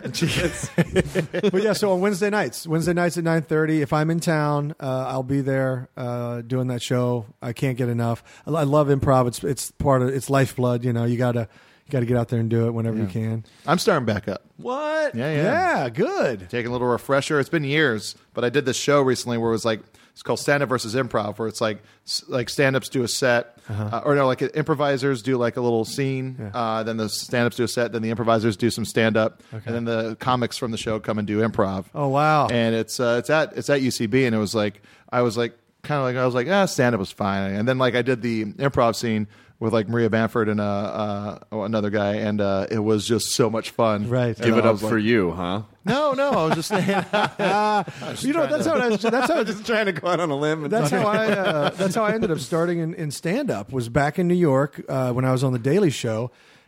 But yeah, so on Wednesday nights at 9:30, if I'm in town, I'll be there doing that show. I can't get enough. I love improv. It's part of it's lifeblood. You gotta get out there and do it whenever you can. I'm starting back up. What? Yeah, good. Taking a little refresher. It's been years, but I did this show recently where it was it's called Stand Up versus Improv, where it's like stand-ups do a set, improvisers do a little scene, then the stand-ups do a set, then the improvisers do some stand-up, and then the comics from the show come and do improv. Oh wow! And it's at UCB, and it was stand-up was fine, and then I did the improv scene with like Maria Bamford and another guy, and it was just so much fun. Right. Give it up for you, huh? No, I was just saying. That's how I was just trying to go out on a limb. That's how I ended up starting in stand up. Was back in New York when I was on the Daily Show.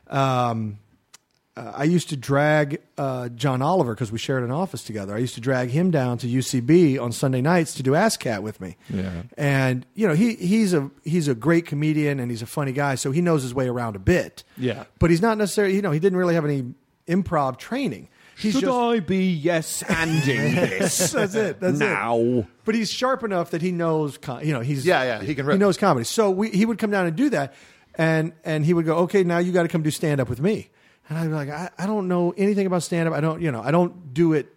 I used to drag John Oliver because we shared an office together. I used to drag him down to UCB on Sunday nights to do ASCAT with me. Yeah. And he's a great comedian and he's a funny guy, so he knows his way around a bit. Yeah. But he's not necessarily, he didn't really have any improv training. I be yes-anding this? That's it. Now. But he's sharp enough that he knows, he can rip. He knows comedy. So he would come down and do that, and he would go, okay, now you got to come do stand up with me. And I'd be like, I don't know anything about stand up. I don't do it.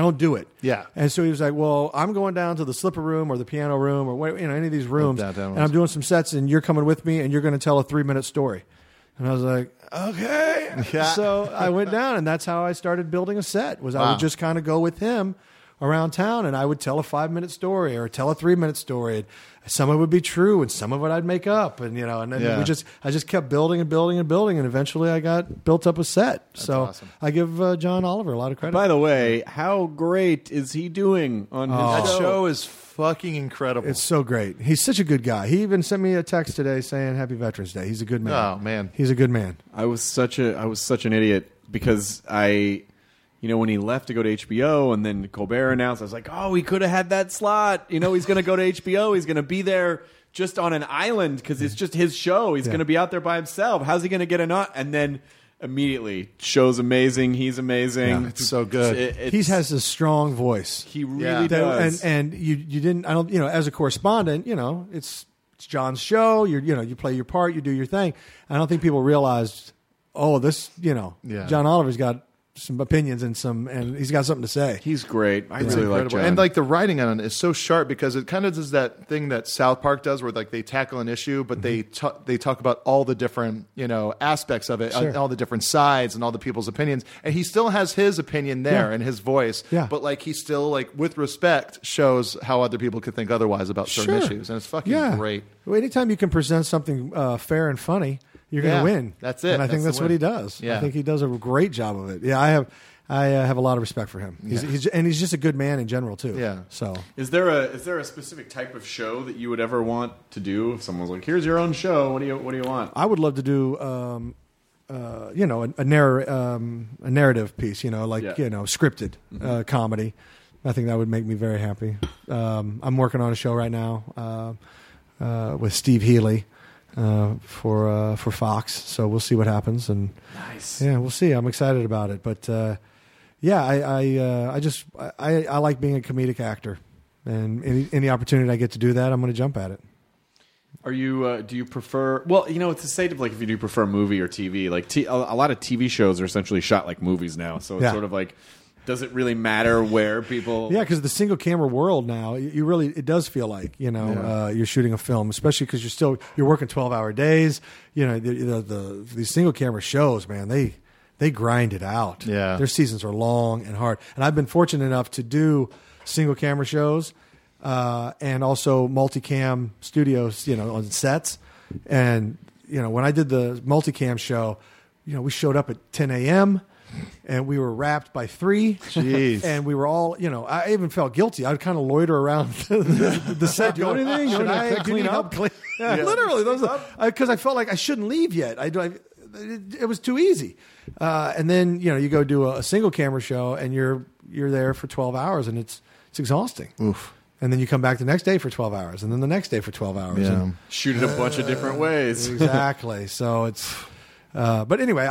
Yeah. And so he was like, well, I'm going down to the slipper room or the piano room or any of these rooms, and I'm doing some sets, and you're coming with me, and you're going to tell a 3-minute story. And I was like, okay. Yeah. So I went down, and that's how I started building a set. I would just kind of go with him around town, and I would tell a 5-minute story or tell a 3-minute story. And some of it would be true, and some of it I'd make up, and and then I just kept building and building and building, and eventually I got built up a set. That's so awesome. I give John Oliver a lot of credit. By the way, how great is he doing on his That show? show is fucking incredible. It's so great. He's such a good guy. He even sent me a text today saying Happy Veterans Day. He's a good man. Oh man, he's a good man. I was such an idiot because when he left to go to HBO and then Colbert announced, I was like, oh, he could have had that slot. He's going to go to HBO. He's going to be there just on an island because it's just his show. He's going to be out there by himself. How's he going to get a nut? And then immediately, show's amazing. He's amazing. Yeah, it's so good. He has a strong voice. He really does. And you didn't. I don't. As a correspondent, it's John's show. You play your part. You do your thing. I don't think people realized. Oh, this. John Oliver's got some opinions and he's got something to say. He's great. I really like John. And like the writing on it is so sharp because it kind of does that thing that South Park does where like they tackle an issue, but they talk about all the different aspects of it, all the different sides and all the people's opinions. And he still has his opinion there and his voice. Yeah. But like he still like with respect shows how other people could think otherwise about certain issues, and it's fucking great. Well, anytime you can present something fair and funny, you're going to win. That's it. And I think that's what he does. Yeah. I think he does a great job of it. Yeah, I have a lot of respect for him. He's just a good man in general too. Yeah. So is there a specific type of show that you would ever want to do if someone was like, here's your own show? What do you want? I would love to do a narrative piece. Scripted comedy. I think that would make me very happy. I'm working on a show right now with Steve Healy. For Fox, so we'll see what happens, and nice. Yeah, we'll see. I'm excited about it, but I like being a comedic actor, and any opportunity I get to do that, I'm going to jump at it. Are you? Do you prefer? Well, it's a state of like if you do prefer movie or TV. Like a lot of TV shows are essentially shot like movies now, so it's sort of like. Does it really matter where people? Yeah, because the single camera world now, it does feel like you're shooting a film, especially because you're working 12-hour days. These single camera shows, man, they grind it out. Yeah, their seasons are long and hard. And I've been fortunate enough to do single camera shows and also multicam studios, on sets. And when I did the multicam show, we showed up at 10 a.m. and we were wrapped by 3. Jeez. And we were all, I even felt guilty. I'd kind of loiter around the set. Do anything? Should I clean up? Yeah. Literally, because I felt like I shouldn't leave yet. It was too easy. And then you go do a single camera show, and you're there for 12 hours, and it's exhausting. Oof. And then you come back the next day for 12 hours, and then the next day for 12 hours. Yeah. And, shoot it a bunch of different ways. Exactly. So it's. But anyway,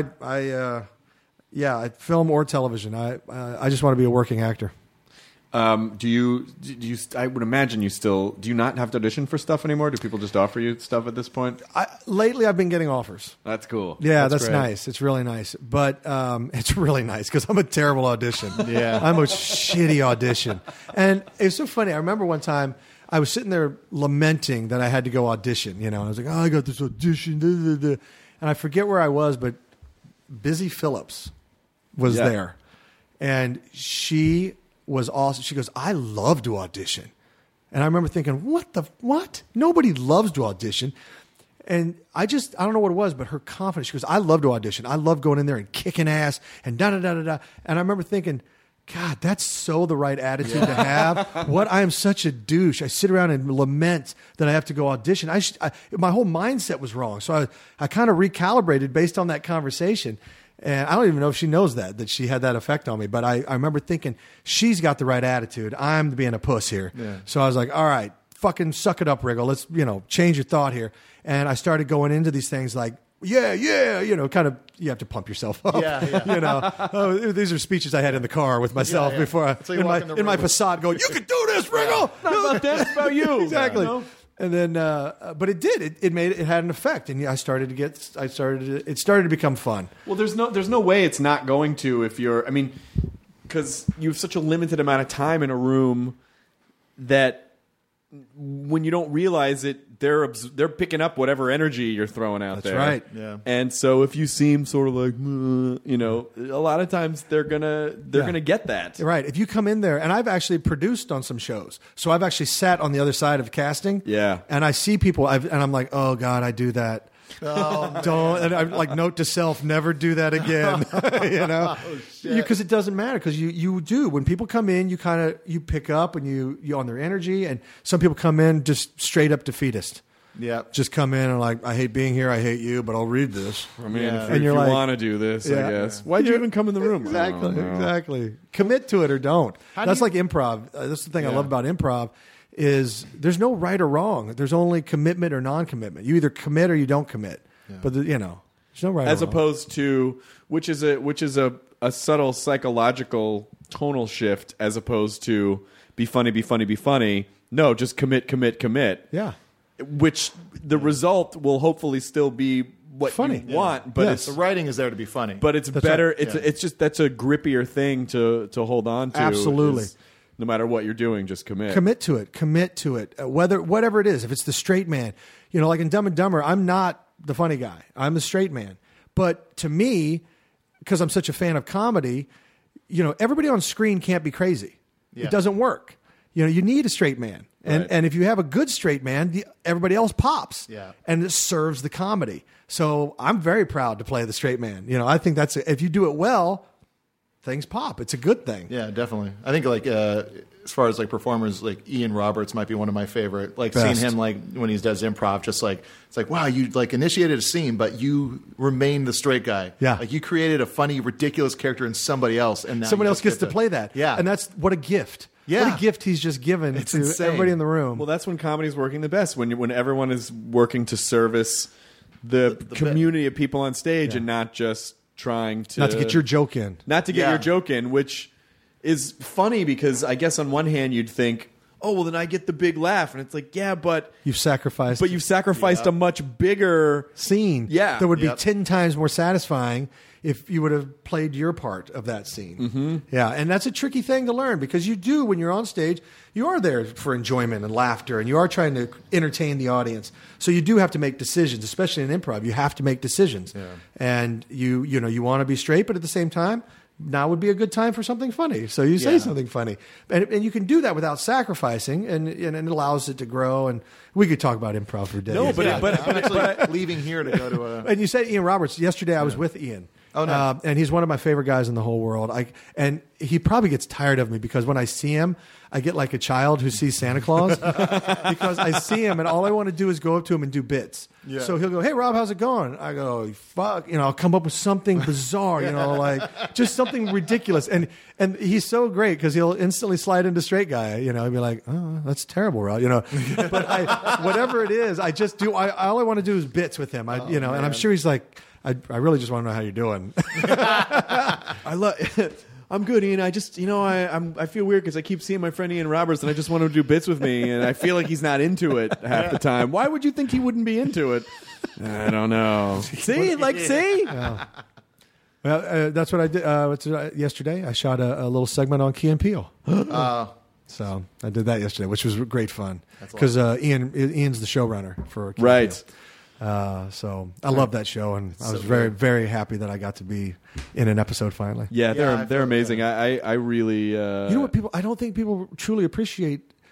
film or television. I just want to be a working actor. Do you? I would imagine you still. Do you not have to audition for stuff anymore? Do people just offer you stuff at this point? Lately, I've been getting offers. That's cool. Yeah, that's nice. It's really nice. But it's really nice because I'm a terrible audition. Yeah, I'm a shitty audition. And it's so funny. I remember one time I was sitting there lamenting that I had to go audition. And I was like, "Oh, I got this audition." And I forget where I was, but Busy Phillips was there, and she was awesome. She goes, "I love to audition," and I remember thinking, "What? Nobody loves to audition." And I don't know what it was, but her confidence, she goes, I love to audition. I love going in there and kicking ass and da-da-da-da-da. And I remember thinking, God, that's so the right attitude to have. I am such a douche. I sit around and lament that I have to go audition. My whole mindset was wrong. So I kind of recalibrated based on that conversation. And I don't even know if she knows that she had that effect on me. But I remember thinking, she's got the right attitude. I'm being a puss here. Yeah. So I was like, all right, fucking suck it up, Riggle. Let's, change your thought here. And I started going into these things like, kind of, you have to pump yourself up. Yeah. These are speeches I had in the car with myself before in my Passat going, you can do this, Riggle. Not about that, it's about you. Exactly. And then, but it did. It had an effect, and it started to become fun. Well, there's no way it's not going to because you have such a limited amount of time in a room that when you don't realize it, they're picking up whatever energy you're throwing out there. That's right. Yeah. And so if you seem sort of like, a lot of times they're gonna get that. Right. If you come in there, and I've actually produced on some shows, so I've actually sat on the other side of casting. Yeah. And I see people, and I'm like, oh God, I do that. Oh, don't. And I'm like, note to self, never do that again. Because it doesn't matter. Because you do. When people come in, you pick up and you on their energy. And some people come in just straight up defeatist. Yeah. Just come in and like, I hate being here. I hate you, but I'll read this. I mean, if you want to do this, I guess. Why'd you even come in the room? Exactly. Commit to it or don't. That's like improv. That's the thing I love about improv. Is there's no right or wrong. There's only commitment or non-commitment. You either commit or you don't commit. Yeah. But there's no right. As or wrong. opposed to which is a subtle psychological tonal shift, as opposed to be funny, be funny, be funny. No, just commit. Yeah. Which the result will hopefully still be what funny. You want, but the writing is there to be funny. But it's better. Right. It's just that's a grippier thing to hold on to. Absolutely. No matter what you're doing, just commit. Commit to it. Whatever it is. If it's the straight man, like in Dumb and Dumber, I'm not the funny guy. I'm the straight man. But to me, because I'm such a fan of comedy, everybody on screen can't be crazy. Yeah. It doesn't work. You need a straight man. And if you have a good straight man, everybody else pops. Yeah. And it serves the comedy. So I'm very proud to play the straight man. I think if you do it well, things pop. It's a good thing. Yeah, definitely. I think as far as like performers, like Ian Roberts might be one of my favorite. Like Best. seeing him like when he does improv, just like it's like wow, you like initiated a scene, but you remain the straight guy. Yeah, like you created a funny, ridiculous character in somebody else, and now somebody else gets to play that. Yeah, and that's what a gift. Yeah. What a gift he's just given to insane. Everybody in the room. Well, that's when comedy's working the best. When everyone is working to service the community of people on stage and not just trying to... Not to get your joke in. Not to get your joke in, which is funny because I guess on one hand you'd think, oh, well, then I get the big laugh. And it's like, yeah, but... You've sacrificed a much bigger... scene. Yeah. That would be 10 times more satisfying if you would have played your part of that scene. Mm-hmm. Yeah, and that's a tricky thing to learn because you do, when you're on stage, you are there for enjoyment and laughter, and you are trying to entertain the audience. So you do have to make decisions, especially in improv. You have to make decisions. Yeah. And you want to be straight, but at the same time, now would be a good time for something funny. So you say something funny. And you can do that without sacrificing, and it allows it to grow. And we could talk about improv for days. No, but I'm actually leaving here to go to a... And you said Ian Roberts. Yesterday I was with Ian. Oh, no. And he's one of my favorite guys in the whole world. And he probably gets tired of me because when I see him, I get like a child who sees Santa Claus because I see him and all I want to do is go up to him and do bits. Yeah. So he'll go, "Hey, Rob, how's it going?" I go, "Fuck," I'll come up with something bizarre, like just something ridiculous. And he's so great because he'll instantly slide into straight guy. He'll be like, "Oh, that's terrible, Rob." But whatever it is, I just do. All I want to do is bits with him. And I'm sure he's like, I really just want to know how you're doing. I'm good, Ian. I just, I feel weird because I keep seeing my friend Ian Roberts, and I just want him to do bits with me, and I feel like he's not into it half the time. Why would you think he wouldn't be into it? I don't know. See? Yeah. Well, that's what I did yesterday. I shot a little segment on Key and Peele. So I did that yesterday, which was great fun because Ian's the showrunner for Key and Peele. So I love that show, and I was very, very happy that I got to be in an episode finally. Yeah, they're amazing. I really you know what I don't think people truly appreciate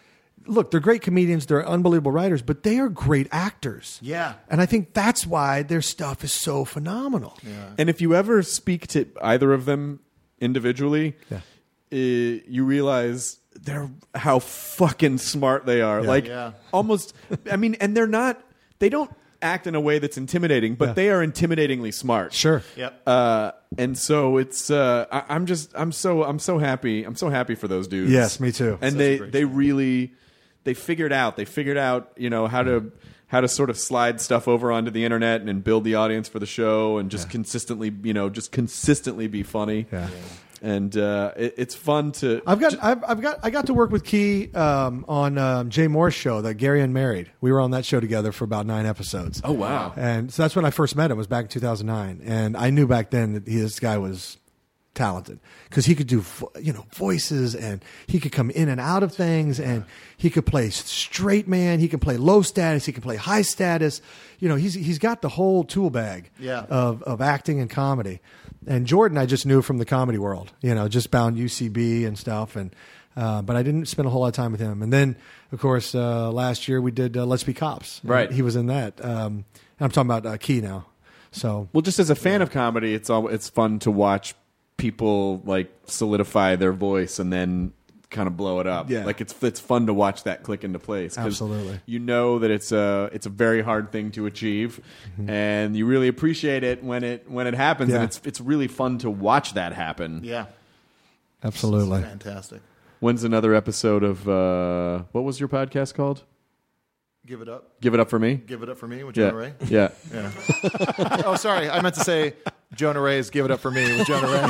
look, they're great comedians, they're unbelievable writers, but they are great actors. Yeah. And I think that's why their stuff is so phenomenal. Yeah. And if you ever speak to either of them individually, you realize how fucking smart they are. Almost, I mean, and they don't act in a way that's intimidating, but they are intimidatingly smart. Sure. Yep. And so it's I'm so happy. I'm so happy for those dudes. Yes, me too. And they figured out, how to sort of slide stuff over onto the internet and build the audience for the show and just consistently be funny. Yeah. And it's fun to. I got to work with Key on Jay Moore's show, the Gary Unmarried. We were on that show together for about 9 episodes. Oh wow! And so that's when I first met him. It was back in 2009, and I knew back then that this guy was talented because he could do voices, and he could come in and out of things, and he could play straight man, he can play low status, he can play high status. He's got the whole tool bag of acting and comedy. And Jordan, I just knew from the comedy world, just bound UCB and stuff. And but I didn't spend a whole lot of time with him. And then, of course, last year we did Let's Be Cops. Right. He was in that. And I'm talking about Key now. So, well, just as a fan of comedy, it's fun to watch people like solidify their voice and then kind of blow it up. Yeah. Like it's fun to watch that click into place. Absolutely. You know that it's a very hard thing to achieve, and you really appreciate it when it happens, and it's really fun to watch that happen. Yeah. Absolutely. It's fantastic. When's another episode of what was your podcast called? Give It Up. Give It Up for Me? Give It Up for Me with Jonah Ray? Yeah. Oh, sorry. I meant to say Jonah Ray's Give It Up for Me with Jonah Ray.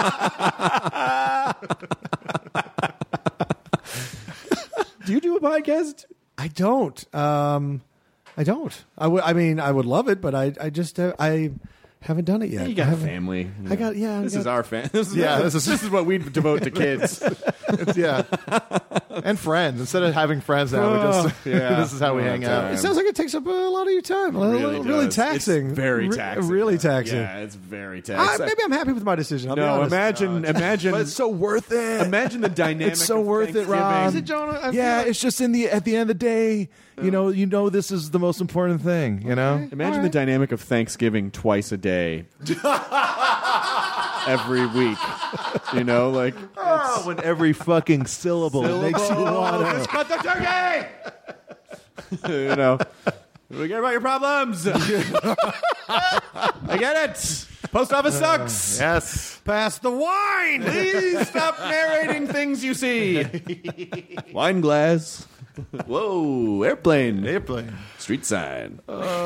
Do you do a podcast? I don't. I don't. I would love it, but I just I haven't done it yet. You got a family. I got This is our fan. This is what we devote to kids. And friends. Instead of having friends now, this is how we hang out. It sounds like it takes up a lot of your time. Really taxing. It's very taxing. Really taxing. Yeah, it's very taxing. Maybe I'm happy with my decision. I'll be honest. Imagine. But it's so worth it. Imagine the dynamic. It's so of worth it, Rob. Is it, Jonah? It's just at the end of the day, you know this is the most important thing, Imagine the dynamic of Thanksgiving twice a day. Every week. When every fucking syllable makes you want to cut the turkey. Forget about your problems. I get it. Post office sucks. Yes. Pass the wine. Please stop narrating things you see. Wine glass. Whoa, airplane. Street sign.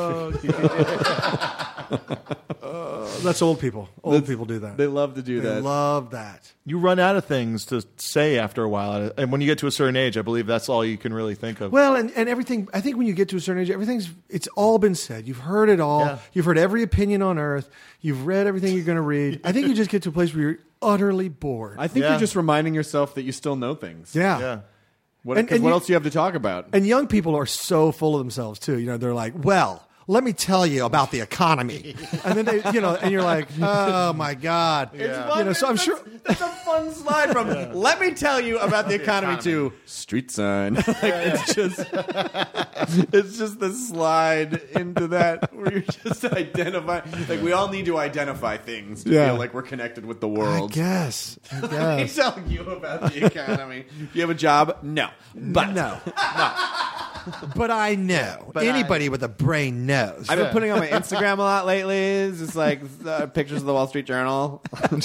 That's old people. Old people do that. They love to do that. They love that. You run out of things to say after a while. And when you get to a certain age, I believe that's all you can really think of. Well, and everything, I think when you get to a certain age, it's all been said. You've heard it all. Yeah. You've heard every opinion on earth. You've read everything you're going to read. I think you just get to a place where you're utterly bored. I think you're just reminding yourself that you still know things. Yeah. What else do you have to talk about? And young people are so full of themselves too. They're like, well, let me tell you about the economy. And then they, and you're like, oh my God. Yeah. So I'm sure that's a fun slide from let me tell you about the economy to street sign. It's just the slide into that where you're just identifying. Like we all need to identify things to feel like we're connected with the world. I guess. Let me tell you about the economy. Do you have a job? No. But no. But I know. Anybody with a brain knows. I've been putting on my Instagram a lot lately. It's just like pictures of the Wall Street Journal.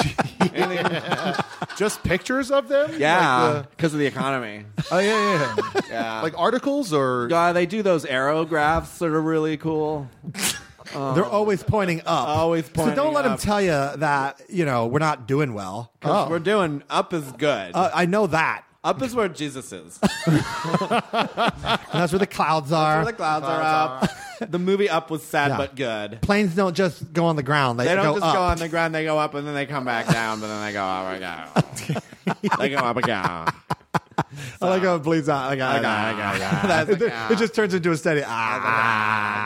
Just pictures of them? Yeah, because of the economy. Oh, yeah. Like articles or? They do those arrow graphs that are really cool. They're always pointing up. So don't let them tell you that, we're not doing well. Because we're doing up is good. I know that. Up is where Jesus is. And that's where the clouds are. That's where the clouds are up. The movie Up was sad but good. Planes don't just go on the ground. They don't go just up. go on the ground. They go up and then they come back down, but then they go up again. They go up again. I like how it bleeds out. It just turns into a steady. And then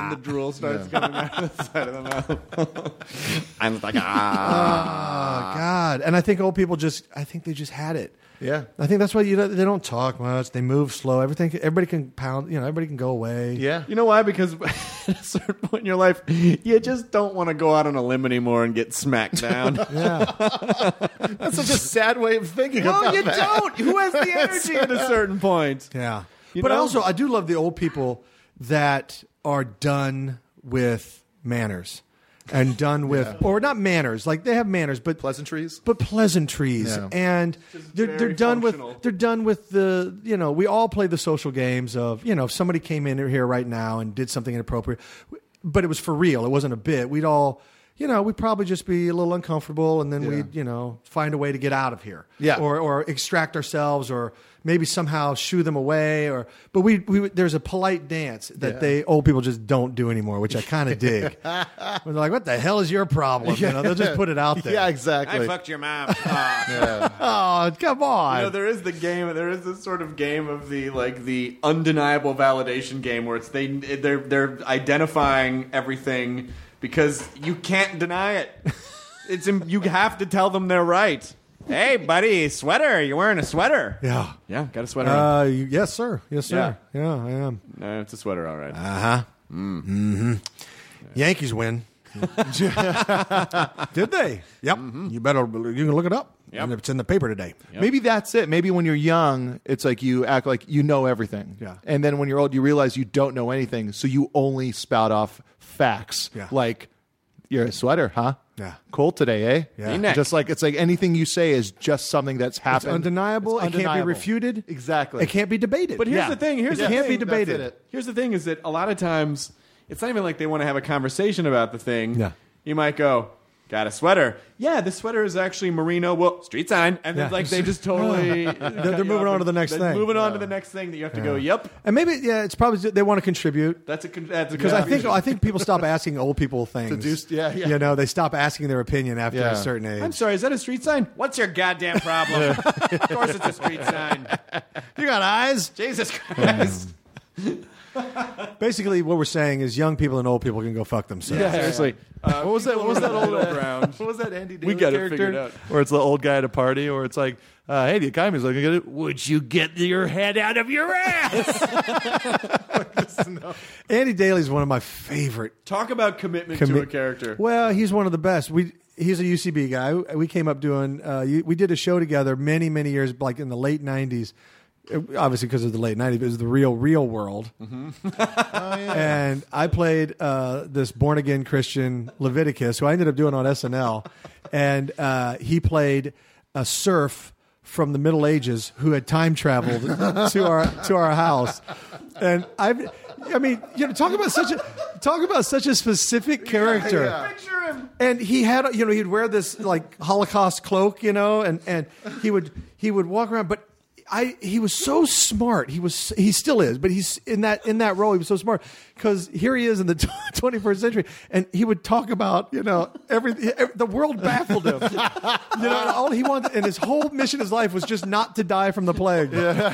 and the drool starts coming out of the side of the mouth. I'm like, Oh God! And I think old people they just had it. Yeah. I think that's why they don't talk much. They move slow. Everybody can pound. Everybody can go away. Yeah. You know why? Because at a certain point in your life, you just don't want to go out on a limb anymore and get smacked down. Yeah. That's such a sad way of thinking about No, you that. don't. Who has the energy at a certain point? Yeah. You But know? I do love the old people that are done with manners and done with, or not manners, like they have manners, but Pleasantries? But pleasantries, Yeah. and they're very done functional. with the we all play the social games of if somebody came in here right now and did something inappropriate, but it was for real, it wasn't a bit. We'd all we'd probably just be a little uncomfortable, and then we'd find a way to get out of here, or extract ourselves, or maybe somehow shoo them away, but we there's a polite dance that old people just don't do anymore, which I kind of dig. When they're like, "What the hell is your problem?" They'll just put it out there. Yeah, exactly. I fucked your mom. Oh, come on! There is the game. There is this sort of game of the undeniable validation game where it's they're identifying everything because you can't deny it. You have to tell them they're right. Hey, buddy, sweater. You're wearing a sweater. Yeah. Yeah, got a sweater on. Yes, sir. Yes, sir. Yeah, I am. No, it's a sweater, all right. Uh-huh. Mm-hmm. Yankees win. Did they? Yep. Mm-hmm. You can look it up. Yep. And it's in the paper today. Yep. Maybe that's it. Maybe when you're young, it's like you act like you know everything. Yeah. And then when you're old, you realize you don't know anything, so you only spout off facts. Yeah. Like, you're a sweater, huh? Yeah. Cold today, eh? Yeah. Hey, Nick. Just like it's like anything you say is just something that's It's happened. undeniable. It's It can't be undeniable. refuted. Exactly. It can't be debated. But here's Yeah. the thing. Here's It the can't thing. be debated. That's it. Here's the thing is that a lot of times it's not even like they want to have a conversation about the thing. Yeah. You might go, got a sweater. Yeah, the sweater is actually merino. Well, street sign. And then Yeah. they just totally... They're moving on to the next they're thing. moving on to the next thing that you have to go, yep. And maybe, it's probably they want to contribute. That's a Because I think people stop asking old people things. They stop asking their opinion after a certain age. I'm sorry, is that a street sign? What's your goddamn problem? Of course it's a street sign. You got eyes? Jesus Christ. Basically, what we're saying is young people and old people can go fuck themselves. Yeah, seriously. What was that? What was that old ground? What was that Andy Daly We got it character? figured out. Where it's the old guy at a party, or it's like, hey, the economy's looking good. Would you get your head out of your ass? Andy Daly's one of my favorite. Talk about commitment to a character. Well, he's one of the best. He's a UCB guy. We came up doing. We did a show together many years, like in the late '90s. Obviously, because of the late '90s, it was the real world. Mm-hmm. And I played this born again Christian Leviticus, who I ended up doing on SNL, and he played a serf from the Middle Ages who had time traveled to our house. And I mean, talk about such a specific character. Yeah. Picture him. And he had, he'd wear this like Holocaust cloak, and he would walk around, but he was so smart. He still is, but he's in that role. He was so smart because here he is in the 21st century, and he would talk about everything. The world baffled him. And all he wanted, and his whole mission in his life was just not to die from the plague.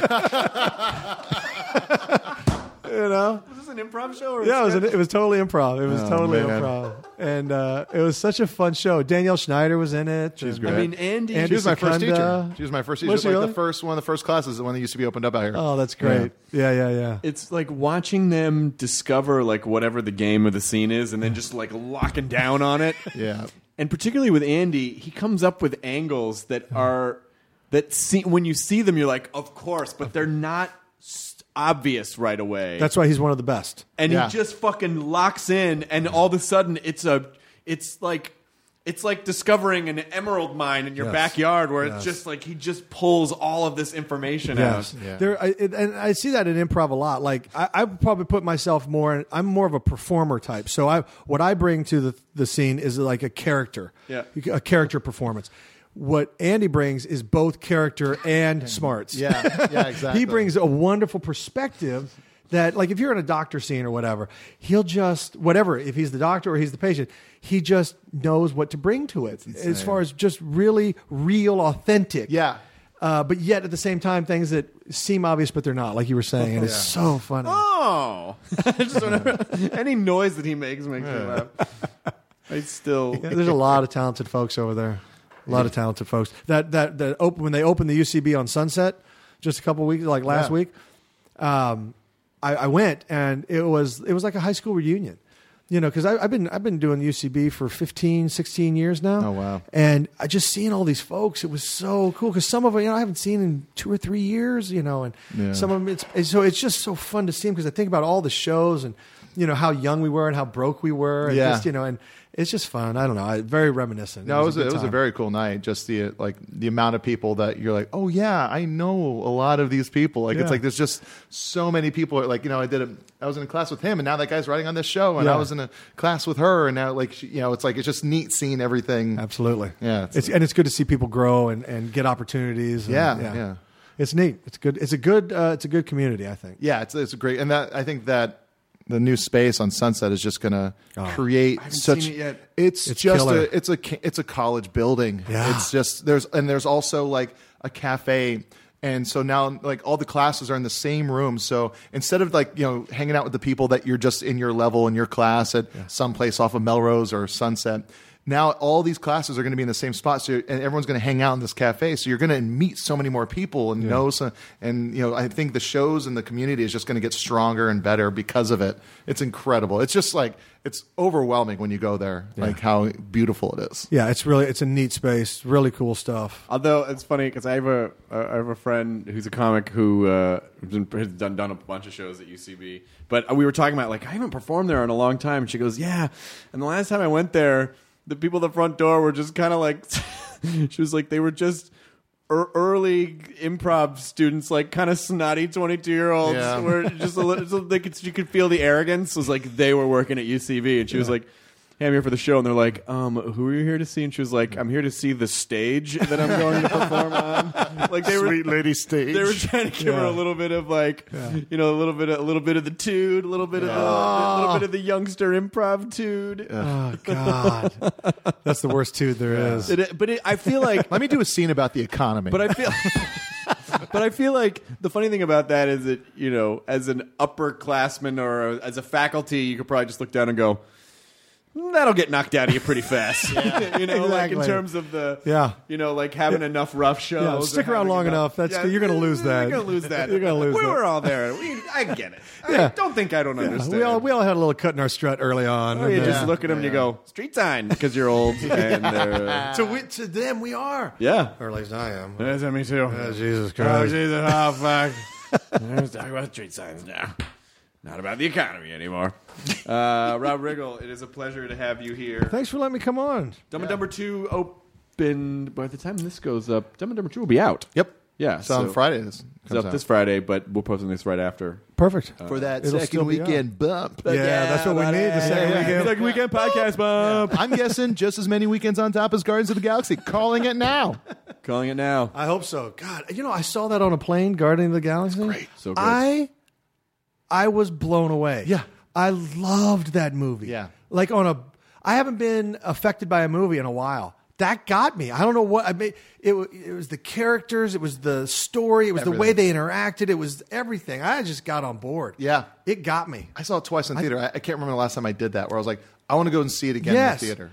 Was this an improv show? Or Yeah, it was totally improv. It was totally improv, and it was such a fun show. Danielle Schneider was in it. She's great. I mean, Andy. She was my first Secunda. teacher. She was my first teacher. Was she Like really? one of the first classes, the one that used to be opened up out here. Oh, that's great. Yeah. It's like watching them discover like whatever the game of the scene is, and then just like locking down on it. Yeah. And particularly with Andy, he comes up with angles that when you see them, you're like, of course, but they're not obvious right away. That's why he's one of the best. And he just fucking locks in, and all of a sudden it's like discovering an emerald mine in your backyard, where it's just like he just pulls all of this information out. Yeah. And I see that in improv a lot. Like I would probably put myself more. I'm more of a performer type. So what I bring to the scene is like a character. Yeah. A character performance. What Andy brings is both character and smarts. Yeah, exactly. He brings a wonderful perspective that, like, if you're in a doctor scene or whatever, he'll just, whatever, if he's the doctor or he's the patient, he just knows what to bring to it as far as just really real, authentic. Yeah. but yet at the same time, things that seem obvious but they're not, like you were saying, and it's so funny. Oh, just whenever, any noise that he makes me laugh. There's a lot of talented folks over there. A lot of talented folks. When they opened the UCB on Sunset just a couple weeks, like last week, I went, and it was like a high school reunion. Because I've been doing UCB for 15, 16 years now. Oh, wow. And I just seeing all these folks, it was so cool. Because some of them, I haven't seen in 2 or 3 years, and some of them, it's just so fun to see them because I think about all the shows and, how young we were and how broke we were. And just, and it's just fun. I don't know. Very reminiscent. No, it was a very cool night. Just the amount of people that you're like, oh yeah, I know a lot of these people. It's like there's just so many people. Like I was in a class with him, and now that guy's writing on this show, and I was in a class with her, and now it's just neat seeing everything. Absolutely. Yeah, it's good to see people grow and get opportunities. Yeah. It's neat. It's good. It's a good community, I think. Yeah, it's a great, and I think that the new space on Sunset is just going to create such. Seen it yet. It's a college building. Yeah. It's just there's also like a cafe. And so now, like, all the classes are in the same room. So instead of hanging out with the people that you're just in your level in your class at some place off of Melrose or Sunset, now all these classes are going to be in the same spot. So and everyone's going to hang out in this cafe. So you're going to meet so many more people and know some. And I think the shows and the community is just going to get stronger and better because of it. It's incredible. It's just it's overwhelming when you go there, like how beautiful it is. Yeah, it's a neat space. Really cool stuff. Although it's funny because I have a friend who's a comic who has done a bunch of shows at UCB. But we were talking about I haven't performed there in a long time. And she goes, yeah. And the last time I went there, the people at the front door were just kind of she was like, they were just early improv students, kind of snotty 22-year-olds. Yeah. Were just a little, you could feel the arrogance. It was like they were working at UCB, and she was like, hey, I'm here for the show. And they're like, who are you here to see? And she was like, I'm here to see the stage that I'm going to perform on. Sweet lady stage. They were trying to give her a little bit of a little bit of the tude, a little bit of the youngster improv tude. Oh God, that's the worst tude there is. I feel like let me do a scene about the economy. But I feel like the funny thing about that is that as an upperclassman or as a faculty, you could probably just look down and go, that'll get knocked out of you pretty fast. Exactly. In terms of the, having enough rough shows. Yeah, stick around long enough. You're going to lose that. You're going to lose that. You're going to lose we that. were all there. I get it. I don't think I don't understand. We all had a little cut in our strut early on. You just look at them and you go, street sign, because you're old. And to them, we are. Yeah. Or at least I am. Yes, me too. Oh, Jesus Christ. Oh, Jesus. Oh, fuck. Let's talk about street signs now. Not about the economy anymore. Rob Riggle, it is a pleasure to have you here. Thanks for letting me come on. Dumb and Dumber 2 opened. By the time this goes up, Dumb and Dumber 2 will be out. Yep. Yeah. So on Friday. It's up this Friday, but we're posting this right after. Perfect. For that It'll second weekend bump. Yeah, that's what we need. The second weekend podcast bump. I'm guessing just as many weekends on top as Guardians of the Galaxy. Calling it now. Calling it now. I hope so. God, I saw that on a plane, Guardians of the Galaxy. Great. So good. I was blown away. Yeah. I loved that movie. Yeah. I haven't been affected by a movie in a while. That got me. I don't know what I mean. It was the characters. It was the story. It was the way they interacted. It was everything. I just got on board. Yeah. It got me. I saw it twice in theater. I can't remember the last time I did that, where I was like, I want to go and see it again in the theater.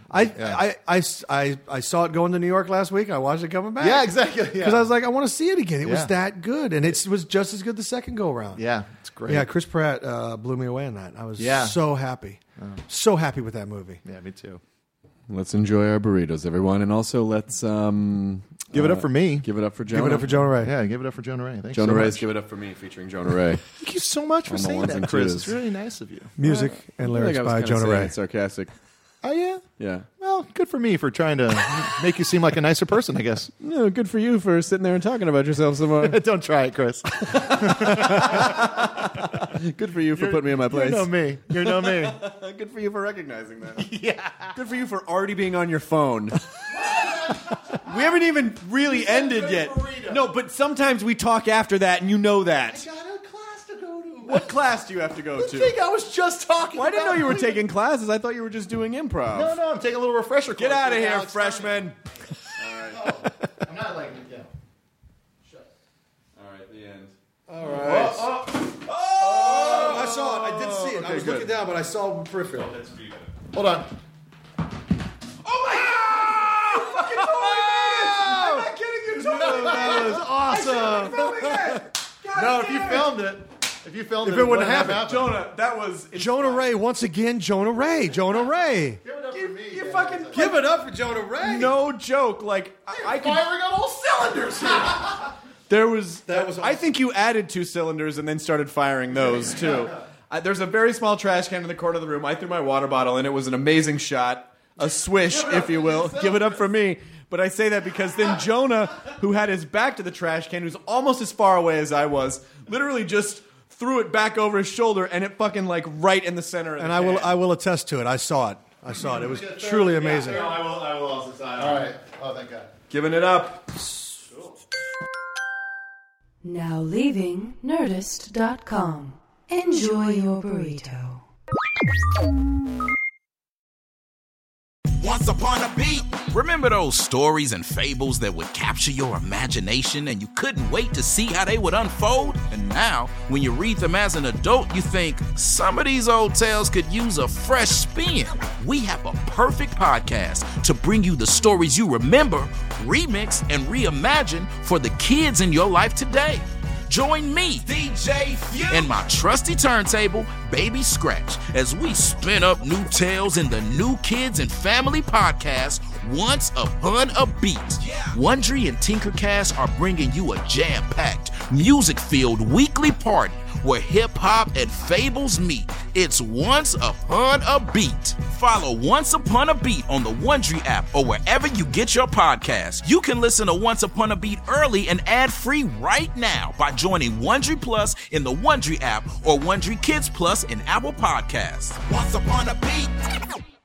I saw it going to New York last week. I watched it coming back. Yeah, exactly. Because I was like, I want to see it again. It was that good. And it was just as good the second go around. Yeah, it's great. Yeah, Chris Pratt blew me away in that. I was so happy. So happy with that movie. Yeah, me too. Let's enjoy our burritos, everyone. And also let's... give it up for me. Give it up for Jonah. Give it up for Jonah Ray. Yeah, give it up for Jonah Ray. Thanks Jonah so Ray's much. Give It Up for Me, featuring Jonah Ray. Thank you so much for On the saying ones that, and Chris. twos. It's really nice of you. Music and lyrics by Jonah Ray. It's sarcastic. Oh, yeah? Yeah. Well, good for me for trying to make you seem like a nicer person, I guess. No, good for you for sitting there and talking about yourself some more. Don't try it, Chris. Good for you for putting me in my place. You know me. You know me. Good for you for recognizing that. Yeah. Good for you for already being on your phone. We haven't even really ended yet. No, but sometimes we talk after that, and you know that. I got a class to go to. What class do you have to go to? I think I was just talking Well, I didn't know about you were it. taking classes. I thought you were just doing improv. No, I'm taking a little refresher course. Get out of with here, Alex freshman. I'm not like, the end. All right. I saw it. I did see it. I was looking down, but I saw peripheral. That's beautiful. Hold on. Oh my God! You fucking totally did it! I'm not kidding. You totally did it. That was awesome. No, if you filmed it. If you filmed it, it wouldn't have happened. Jonah, that was Jonah Ray once again. Jonah Ray. Jonah Ray. Give it up for me. You fucking Give it up for Jonah Ray. no joke. Like I can. Firing on all cylinders here. There was. That was I think you added 2 cylinders and then started firing those too. There's a very small trash can in the corner of the room. I threw my water bottle in. It was an amazing shot, a swish, if you will. Give it up for me. But I say that because then Jonah, who had his back to the trash can, who's almost as far away as I was, literally just threw it back over his shoulder, and it fucking like right in the center of the And can. I will attest to it. I saw it. It was truly amazing. No, I will also sign. All right. Oh, thank God. Giving it up. Now leaving Nerdist.com. Enjoy your burrito. Once upon a beat. Remember those stories and fables that would capture your imagination and you couldn't wait to see how they would unfold? And now, when you read them as an adult, you think, some of these old tales could use a fresh spin. We have a perfect podcast to bring you the stories you remember, remix, and reimagine for the kids in your life today. Join me, DJ Few, and my trusty turntable, Baby Scratch, as we spin up new tales in the New Kids and Family podcast, Once Upon a Beat. Wondery and Tinkercast are bringing you a jam-packed, music-filled weekly party where hip-hop and fables meet. It's Once Upon a Beat. Follow Once Upon a Beat on the Wondery app or wherever you get your podcasts. You can listen to Once Upon a Beat early and ad-free right now by joining Wondery Plus in the Wondery app or Wondery Kids Plus in Apple Podcasts. Once Upon a Beat.